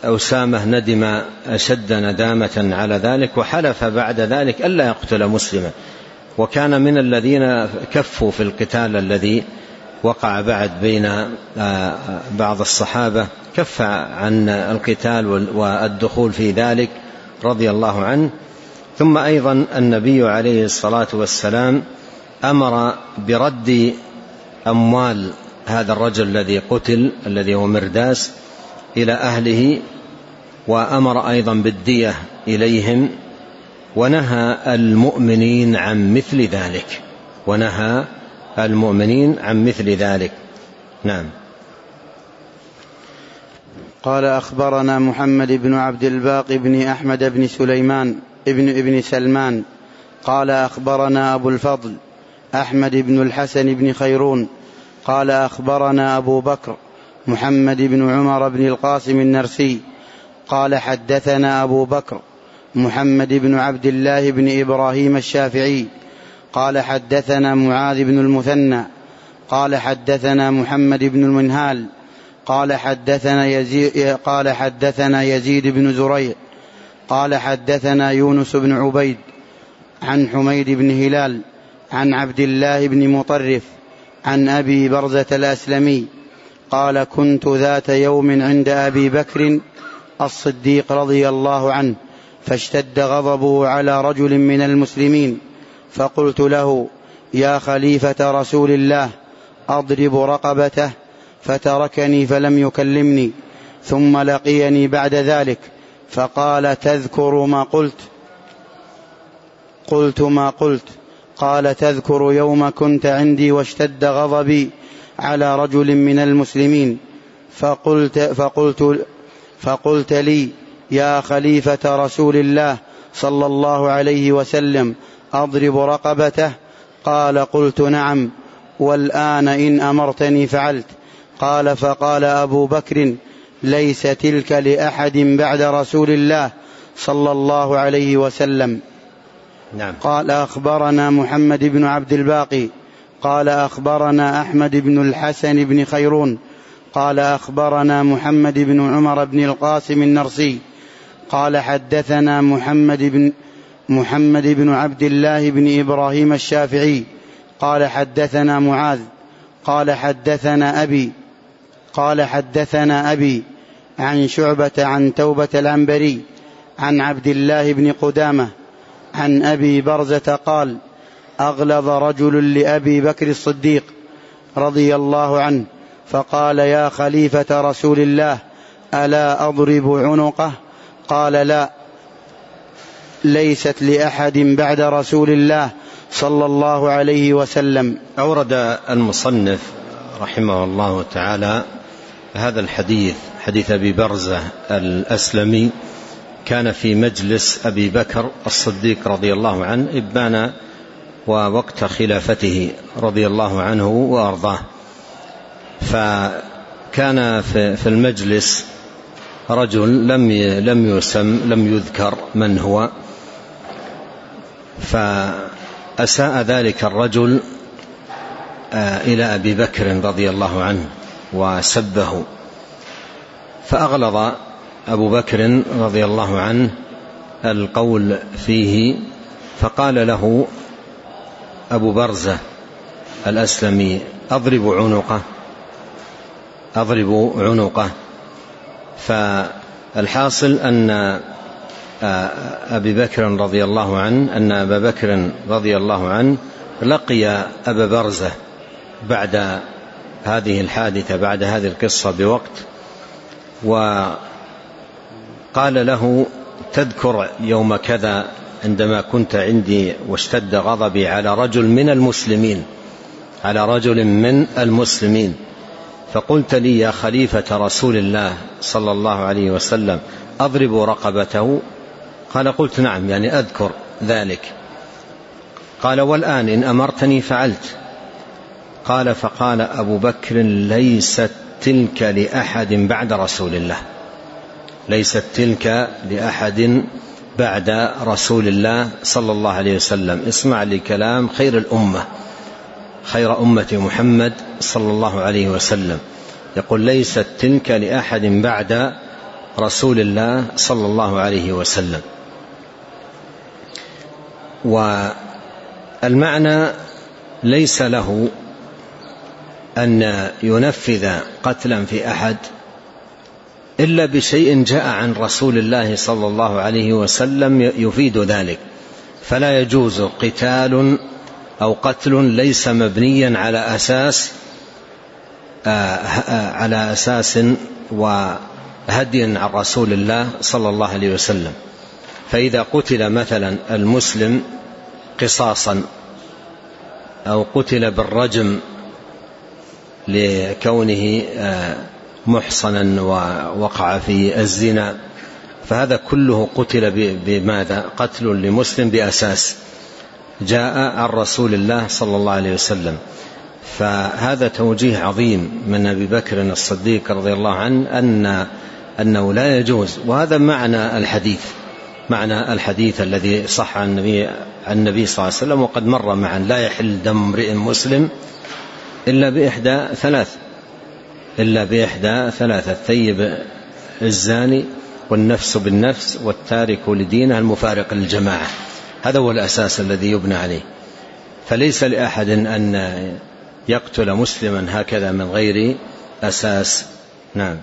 أسامة ندم أشد ندامة على ذلك، وحلف بعد ذلك ألا يقتل مسلما، وكان من الذين كفوا في القتال الذي وقع بعد بين بعض الصحابة، كف عن القتال والدخول في ذلك رضي الله عنه. ثم أيضا النبي عليه الصلاة والسلام أمر برد أموال هذا الرجل الذي قتل الذي هو مرداس إلى أهله، وأمر أيضا بالدية إليهم، ونهى المؤمنين عن مثل ذلك ونهى المؤمنين عن مثل ذلك. نعم. قال أخبرنا محمد بن عبد الباقي بن أحمد بن سليمان ابن ابن سلمان قال أخبرنا أبو الفضل أحمد بن الحسن بن خيرون قال أخبرنا أبو بكر محمد بن عمر بن القاسم النرسي قال حدثنا أبو بكر محمد بن عبد الله بن إبراهيم الشافعي قال حدثنا معاذ بن المثنى قال حدثنا محمد بن المنهال قال حدثنا يزيد, قال حدثنا يزيد بن زريع قال حدثنا يونس بن عبيد عن حميد بن هلال عن عبد الله بن مطرف عن أبي برزة الأسلمي قال كنت ذات يوم عند أبي بكر الصديق رضي الله عنه فاشتد غضبه على رجل من المسلمين، فقلت له يا خليفة رسول الله أضرب رقبته، فتركني فلم يكلمني، ثم لقيني بعد ذلك فقال تذكر ما قلت؟ قلت ما قلت؟ قال تذكر يوم كنت عندي واشتد غضبي على رجل من المسلمين، فقلت, فقلت, فقلت لي يا خليفة رسول الله صلى الله عليه وسلم أضرب رقبته؟ قال قلت نعم، والآن إن أمرتني فعلت. قال فقال أبو بكر ليس تلك لأحد بعد رسول الله صلى الله عليه وسلم. نعم. قال أخبرنا محمد بن عبد الباقي قال أخبرنا أحمد بن الحسن بن خيرون قال أخبرنا محمد بن عمر بن القاسم النرسي قال حدثنا محمد بن محمد بن عبد الله بن إبراهيم الشافعي قال حدثنا معاذ قال حدثنا أبي قال حدثنا أبي عن شعبة عن توبة العنبري عن عبد الله بن قدامة عن أبي برزة قال أغلظ رجل لأبي بكر الصديق رضي الله عنه فقال يا خليفة رسول الله ألا أضرب عنقه؟ قال لا، ليست لأحد بعد رسول الله صلى الله عليه وسلم. أورد المصنف رحمه الله تعالى هذا الحديث، حديث أبي برزة الأسلمي، كان في مجلس أبي بكر الصديق رضي الله عنه إبان ووقت خلافته رضي الله عنه وأرضاه، فكان في المجلس رجل لم لم يسم لم يذكر من هو، فأساء ذلك الرجل إلى أبي بكر رضي الله عنه وسبه، فأغلظ أبو بكر رضي الله عنه القول فيه، فقال له أبو برزة الأسلمي أضرب عنقه أضرب عنقه فالحاصل أن أبي بكر رضي الله عنه أن أبا بكر رضي الله عنه لقي أبا برزة بعد هذه الحادثة، بعد هذه القصة بوقت، وقال له تذكر يوم كذا عندما كنت عندي واشتد غضبي على رجل من المسلمين على رجل من المسلمين فقلت لي يا خليفة رسول الله صلى الله عليه وسلم أضرب رقبته؟ قال قلت نعم، يعني أذكر ذلك. قال والآن إن أمرتني فعلت. قال فقال أبو بكر ليست تلك لأحد بعد رسول الله ليست تلك لأحد بعد رسول الله صلى الله عليه وسلم. اسمع لكلام خير الأمة، خير أمة محمد صلى الله عليه وسلم، يقول ليست تلك لأحد بعد رسول الله صلى الله عليه وسلم. والمعنى ليس له أن ينفذ قتلا في أحد إلا بشيء جاء عن رسول الله صلى الله عليه وسلم يفيد ذلك، فلا يجوز قتال أو قتل ليس مبنيا على أساس على أساس وهدي عن رسول الله صلى الله عليه وسلم. فإذا قتل مثلا المسلم قصاصا أو قتل بالرجم لكونه محصنا ووقع في الزنا، فهذا كله قتل بماذا؟ قتل لمسلم بأساس جاء عن رسول الله صلى الله عليه وسلم. فهذا توجيه عظيم من أبي بكر الصديق رضي الله عنه أن أنه لا يجوز. وهذا معنى الحديث، معنى الحديث الذي صح عن النبي, عن النبي صلى الله عليه وسلم وقد مر معا: لا يحل دم امرئ مسلم إلا بإحدى ثلاث إلا بإحدى ثلاثة الثيب الزاني والنفس بالنفس والتارك لدينه المفارق للجماعة. هذا هو الأساس الذي يبنى عليه، فليس لأحد أن يقتل مسلما هكذا من غير أساس. نعم.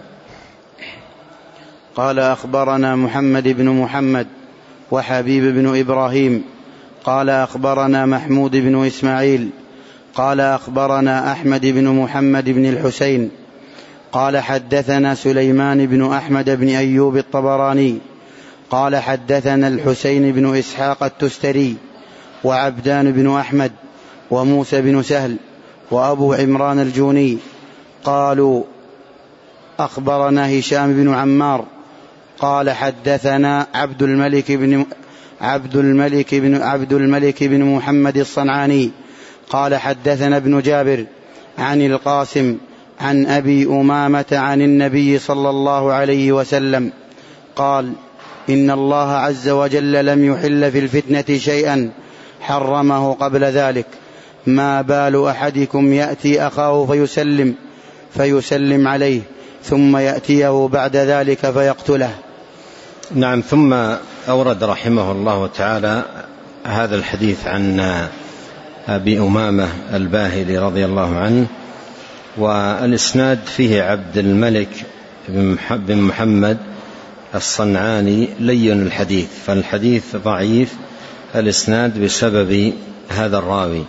قال: أخبرنا محمد بن محمد وحبيب بن إبراهيم قال أخبرنا محمود بن إسماعيل قال أخبرنا أحمد بن محمد بن الحسين قال حدثنا سليمان بن أحمد بن أيوب الطبراني قال حدثنا الحسين بن إسحاق التستري وعبدان بن أحمد وموسى بن سهل وأبو عمران الجوني قالوا أخبرنا هشام بن عمار قال حدثنا عبد الملك بن عبد الملك بن عبد الملك بن محمد الصنعاني قال حدثنا ابن جابر عن القاسم عن أبي أمامة عن النبي صلى الله عليه وسلم قال: إن الله عز وجل لم يحل في الفتنة شيئا حرمه قبل ذلك، ما بال أحدكم يأتي أخاه فيسلم فيسلم عليه ثم يأتيه بعد ذلك فيقتله. نعم. ثم أورد رحمه الله تعالى هذا الحديث عن أبي أمامة الباهلي رضي الله عنه، والإسناد فيه عبد الملك بن محمد الصنعاني لين الحديث، فالحديث ضعيف الإسناد بسبب هذا الراوي.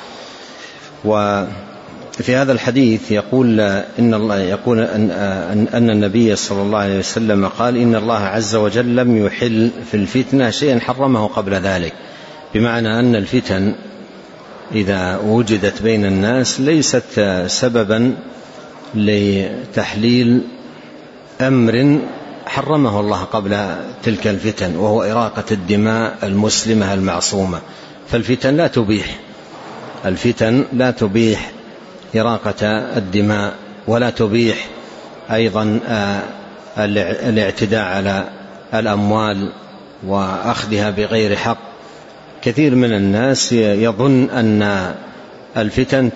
وفي هذا الحديث يقول إن الله يقول أن, أن النبي صلى الله عليه وسلم قال: إن الله عز وجل لم يحل في الفتنة شيئا حرمه قبل ذلك، بمعنى أن الفتن إذا وجدت بين الناس ليست سببا لتحليل أمر حرمه الله قبل تلك الفتن، وهو إراقة الدماء المسلمة المعصومة. فالفتن لا تبيح الفتن لا تبيح إراقة الدماء، ولا تبيح أيضا الاعتداء على الأموال وأخذها بغير حق. كثير من الناس يظن أن الفتن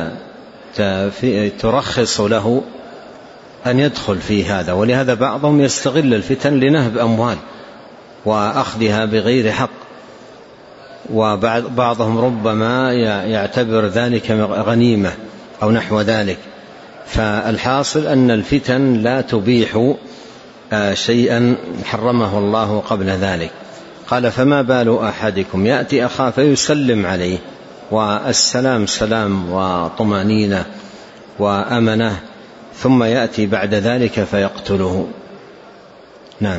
ترخص له أن يدخل في هذا، ولهذا بعضهم يستغل الفتن لنهب أموال وأخذها بغير حق، وبعضهم ربما يعتبر ذلك غنيمة أو نحو ذلك. فالحاصل أن الفتن لا تبيح شيئا حرمه الله قبل ذلك. قال: فما بال أحدكم يأتي أخاه فيسلم عليه، والسلام سلام وطمأنينة وأمنة، ثم يأتي بعد ذلك فيقتله. نعم.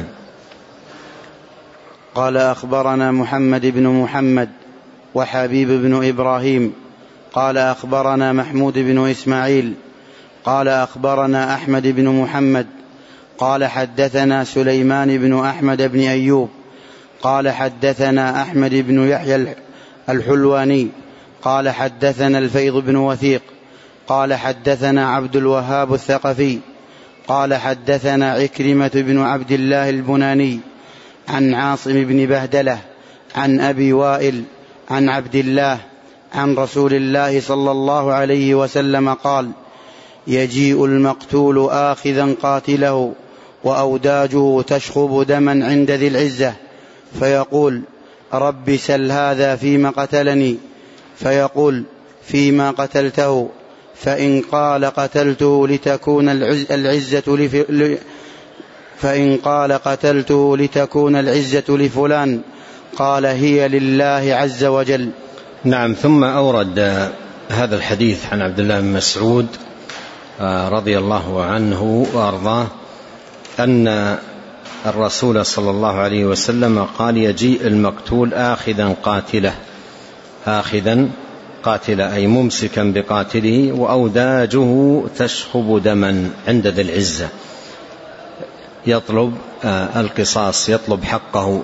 قال: أخبرنا محمد بن محمد وحبيب بن إبراهيم قال أخبرنا محمود بن إسماعيل قال أخبرنا أحمد بن محمد قال حدثنا سليمان بن أحمد بن أيوب قال حدثنا أحمد بن يحيى الحلواني قال حدثنا الفيض بن وثيق قال حدثنا عبد الوهاب الثقفي قال حدثنا عكرمة بن عبد الله البناني عن عاصم بن بهدلة عن أبي وائل عن عبد الله عن رسول الله صلى الله عليه وسلم قال: يجيء المقتول آخذا قاتله وأوداجه تشخب دما عند ذي العزة، فيقول: رب سل هذا فيما قتلني، فيقول: فيما قتلته؟ فإن قال قتلته لتكون العزة لف... فإن قال قتلته لتكون العزة لفلان، قال: هي لله عز وجل. نعم. ثم أورد هذا الحديث عن عبد الله بن مسعود رضي الله عنه وأرضاه أن الرسول صلى الله عليه وسلم قال: يجيء المقتول آخذا قاتله، آخذا قاتله أي ممسكا بقاتله، وأوداجه تشخب دما عند ذي العزة، يطلب القصاص، يطلب حقه.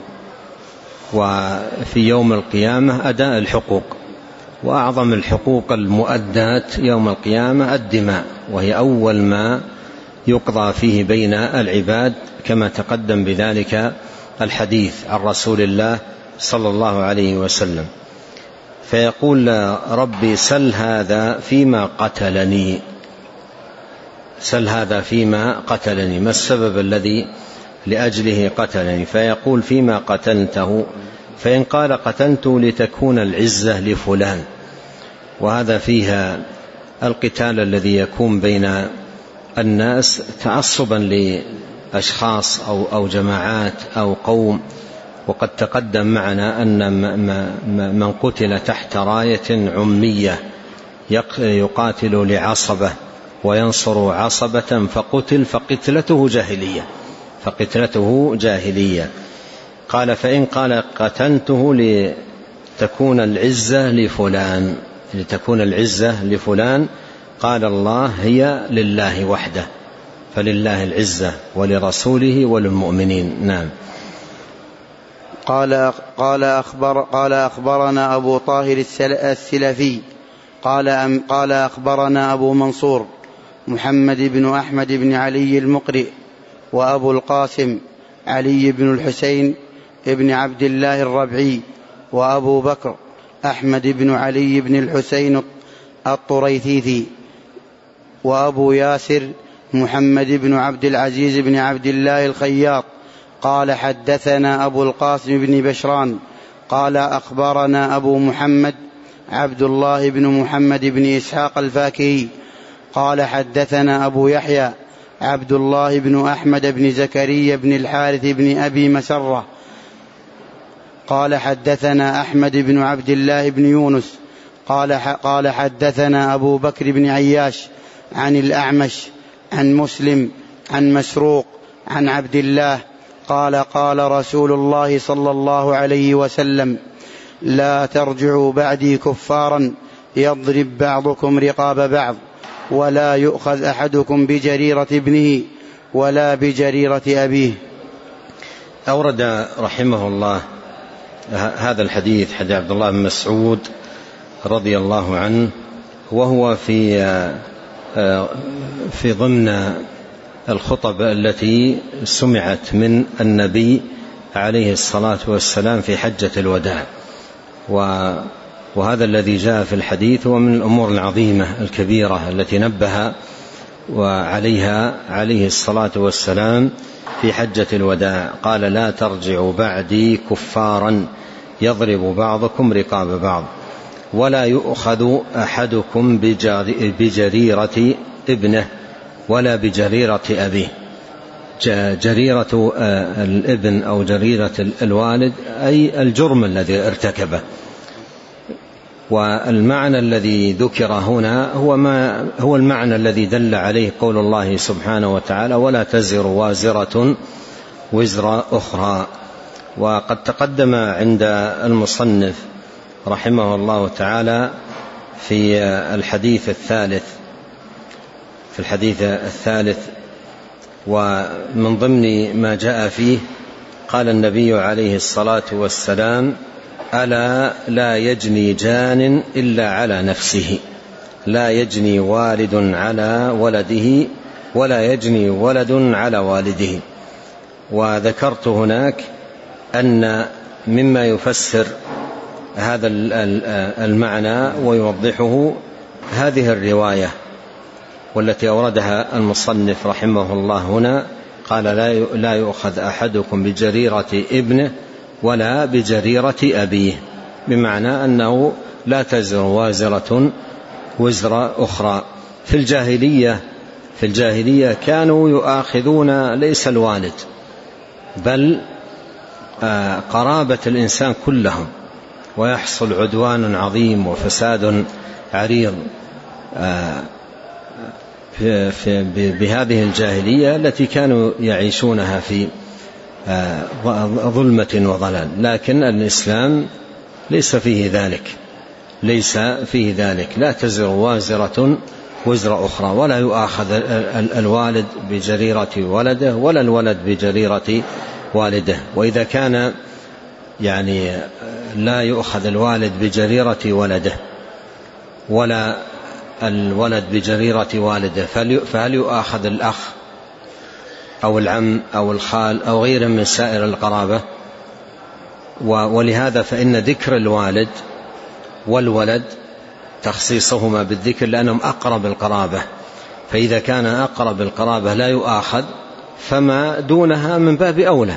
وفي يوم القيامة أداء الحقوق، وأعظم الحقوق المؤداة يوم القيامة الدماء، وهي أول ما يقضى فيه بين العباد، كما تقدم بذلك الحديث عن رسول الله صلى الله عليه وسلم. فيقول: ربي سل هذا فيما قتلني، سل هذا فيما قتلني، ما السبب الذي لأجله قتلني؟ فيقول: فيما قتلته. فإن قال قتلته لتكون العزة لفلان، وهذا فيها القتال الذي يكون بين الناس تعصبا لأشخاص أو, أو جماعات أو قوم. وقد تقدم معنا أن من قتل تحت راية عمية يقاتل لعصبة وينصر عصبة فقتل فقتلته جاهلية، فقتلته جاهلية. قال: فإن قال قتلته لتكون العزة لفلان، لتكون العزة لفلان، قال الله: هي لله وحده، فلله العزة ولرسوله وللمؤمنين. نعم. قال قال أخبر قال أخبرنا أبو طاهر السلفي قال أم قال أخبرنا أبو منصور محمد بن أحمد بن علي المقرئ، وأبو القاسم علي بن الحسين ابن عبد الله الربعي، وأبو بكر أحمد بن علي بن الحسين الطريثيثي، وأبو ياسر محمد بن عبد العزيز بن عبد الله الخياط قال: حدثنا أبو القاسم بن بشران قال أخبرنا أبو محمد عبد الله بن محمد بن إسحاق الفاكهي قال: حدثنا أبو يحيى عبد الله بن أحمد بن زكريا بن الحارث بن أبي مسرة قال: حدثنا أحمد بن عبد الله بن يونس قال قال حدثنا أبو بكر بن عياش عن الأعمش عن مسلم عن مسروق عن عبد الله قال: قال رسول الله صلى الله عليه وسلم: لا ترجعوا بعدي كفارا يضرب بعضكم رقاب بعض، ولا يؤخذ أحدكم بجريرة ابنه ولا بجريرة أبيه. أورد رحمه الله هذا الحديث، حديث عبد الله بن مسعود رضي الله عنه، وهو في في ضمن الخطب التي سمعت من النبي عليه الصلاة والسلام في حجة الوداع. وهذا الذي جاء في الحديث هو من الأمور العظيمة الكبيرة التي نبه وعليها عليه الصلاة والسلام في حجة الوداع. قال: لا ترجعوا بعدي كفارا يضرب بعضكم رقاب بعض، ولا يؤخذ أحدكم بجريرة ابنه ولا بجريرة أبيه. جريرة الابن أو جريرة الوالد أي الجرم الذي ارتكبه. والمعنى الذي ذكر هنا هو, ما هو المعنى الذي دل عليه قول الله سبحانه وتعالى: ولا تزر وازرة وزر أخرى. وقد تقدم عند المصنف رحمه الله تعالى في الحديث الثالث في الحديث الثالث ومن ضمن ما جاء فيه قال النبي عليه الصلاة والسلام: ألا لا يجني جان إلا على نفسه، لا يجني والد على ولده ولا يجني ولد على والده. وذكرت هناك أن مما يفسر هذا المعنى ويوضحه هذه الرواية والتي أوردها المصنف رحمه الله هنا قال لا يؤخذ أحدكم بجريرة ابنه ولا بجريرة أبيه، بمعنى أنه لا تزر وازرة وزر أخرى. في الجاهلية في الجاهلية كانوا يؤاخذون ليس الوالد بل قرابة الإنسان كلهم، ويحصل عدوان عظيم وفساد عريض في في بهذه الجاهلية التي كانوا يعيشونها في ظلمة وضلال. لكن الإسلام ليس فيه ذلك ليس فيه ذلك لا تزر وازرة وزر أخرى، ولا يؤاخذ الوالد بجريرة ولده ولا الولد بجريرة والده. وإذا كان يعني لا يؤخذ الوالد بجريرة ولده ولا الولد بجريرة والده، فهل يؤاخذ الأخ أو العم أو الخال أو غيره من سائر القرابة؟ ولهذا فإن ذكر الوالد والولد تخصيصهما بالذكر لأنهم أقرب القرابة، فإذا كان أقرب القرابة لا يؤاخذ فما دونها من باب أولى.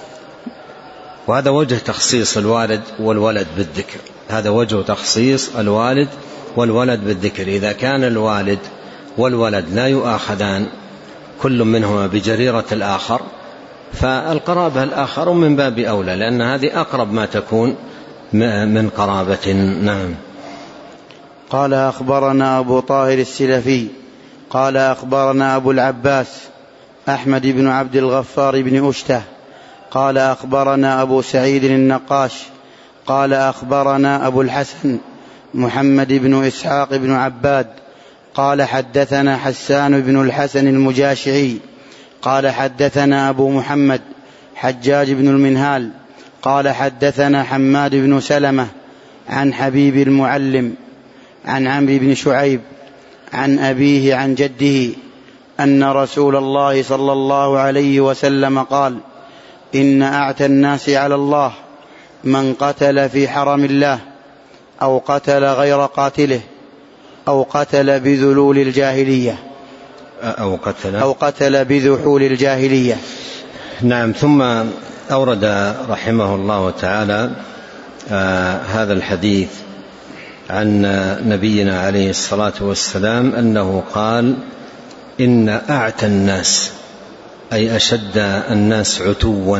وهذا وجه تخصيص الوالد والولد بالذكر، هذا وجه تخصيص الوالد والولد بالذكر. إذا كان الوالد والولد لا يؤاخذان كل منهما بجريرة الآخر، فالقرابة الآخر من باب أولى، لأن هذه أقرب ما تكون من قرابة. نعم. قال أخبرنا أبو طاهر السلفي قال أخبرنا أبو العباس أحمد بن عبد الغفار بن أشته قال أخبرنا أبو سعيد النقاش قال أخبرنا أبو الحسن محمد بن إسحاق بن عباد قال حدثنا حسان بن الحسن المجاشعي قال حدثنا أبو محمد حجاج بن المنهال قال حدثنا حماد بن سلمة عن حبيب المعلم عن عمرو بن شعيب عن أبيه عن جده أن رسول الله صلى الله عليه وسلم قال: إن أعتى الناس على الله من قتل في حرم الله أو قتل غير قاتله أو قتل بذلول الجاهلية أو قتل, أو قتل بذحول الجاهلية. نعم. ثم أورد رحمه الله تعالى آه هذا الحديث عن نبينا عليه الصلاة والسلام أنه قال: إن أعتى الناس، أي أشد الناس عتوا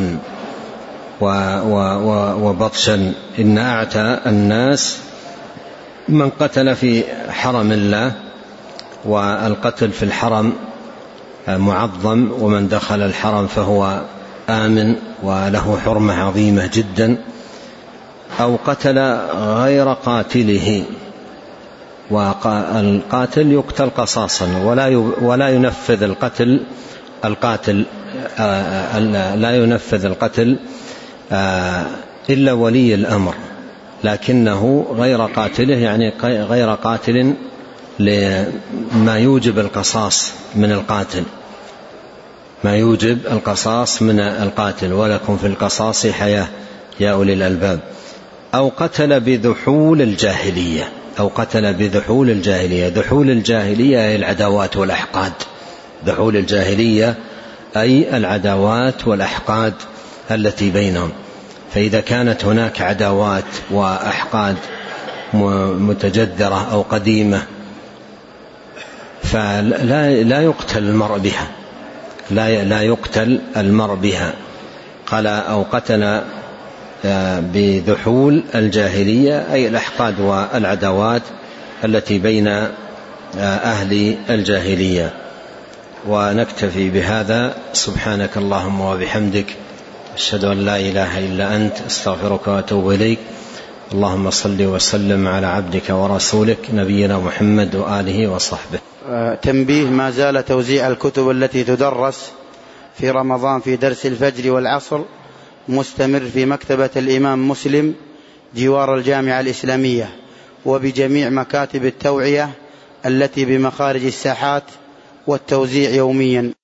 وبطشا، إن أعتى الناس من قتل في حرم الله، والقتل في الحرم معظم، ومن دخل الحرم فهو آمن وله حرمة عظيمة جدا، أو قتل غير قاتله، والقاتل يقتل قصاصا ولا ينفذ القتل القاتل لا ينفذ القتل إلا ولي الأمر، لكنه غير قاتله يعني غير قاتل لما يوجب القصاص من القاتل، ما يوجب القصاص من القاتل، ولكم في القصاص حياة يا أولي الألباب. أو قتل بذحول الجاهلية، أو قتل بذحول الجاهلية. ذحول الجاهلية أي العداوات والأحقاد، ذحول الجاهلية أي العداوات والأحقاد التي بينهم. فإذا كانت هناك عداوات وأحقاد متجذرة أو قديمة فلا لا يقتل المرء بها، لا لا يقتل المرء بها. قال: أو قتل بذحول الجاهلية أي الأحقاد والعداوات التي بين أهل الجاهلية. ونكتفي بهذا. سبحانك اللهم وبحمدك، أشهد أن لا إله إلا أنت، أستغفرك وأتوب إليك. اللهم صل وسلم على عبدك ورسولك نبينا محمد وآله وصحبه. تنبيه: ما زال توزيع الكتب التي تدرس في رمضان في درس الفجر والعصر مستمر في مكتبة الإمام مسلم جوار الجامعة الإسلامية، وبجميع مكاتب التوعية التي بمخارج الساحات، والتوزيع يوميا.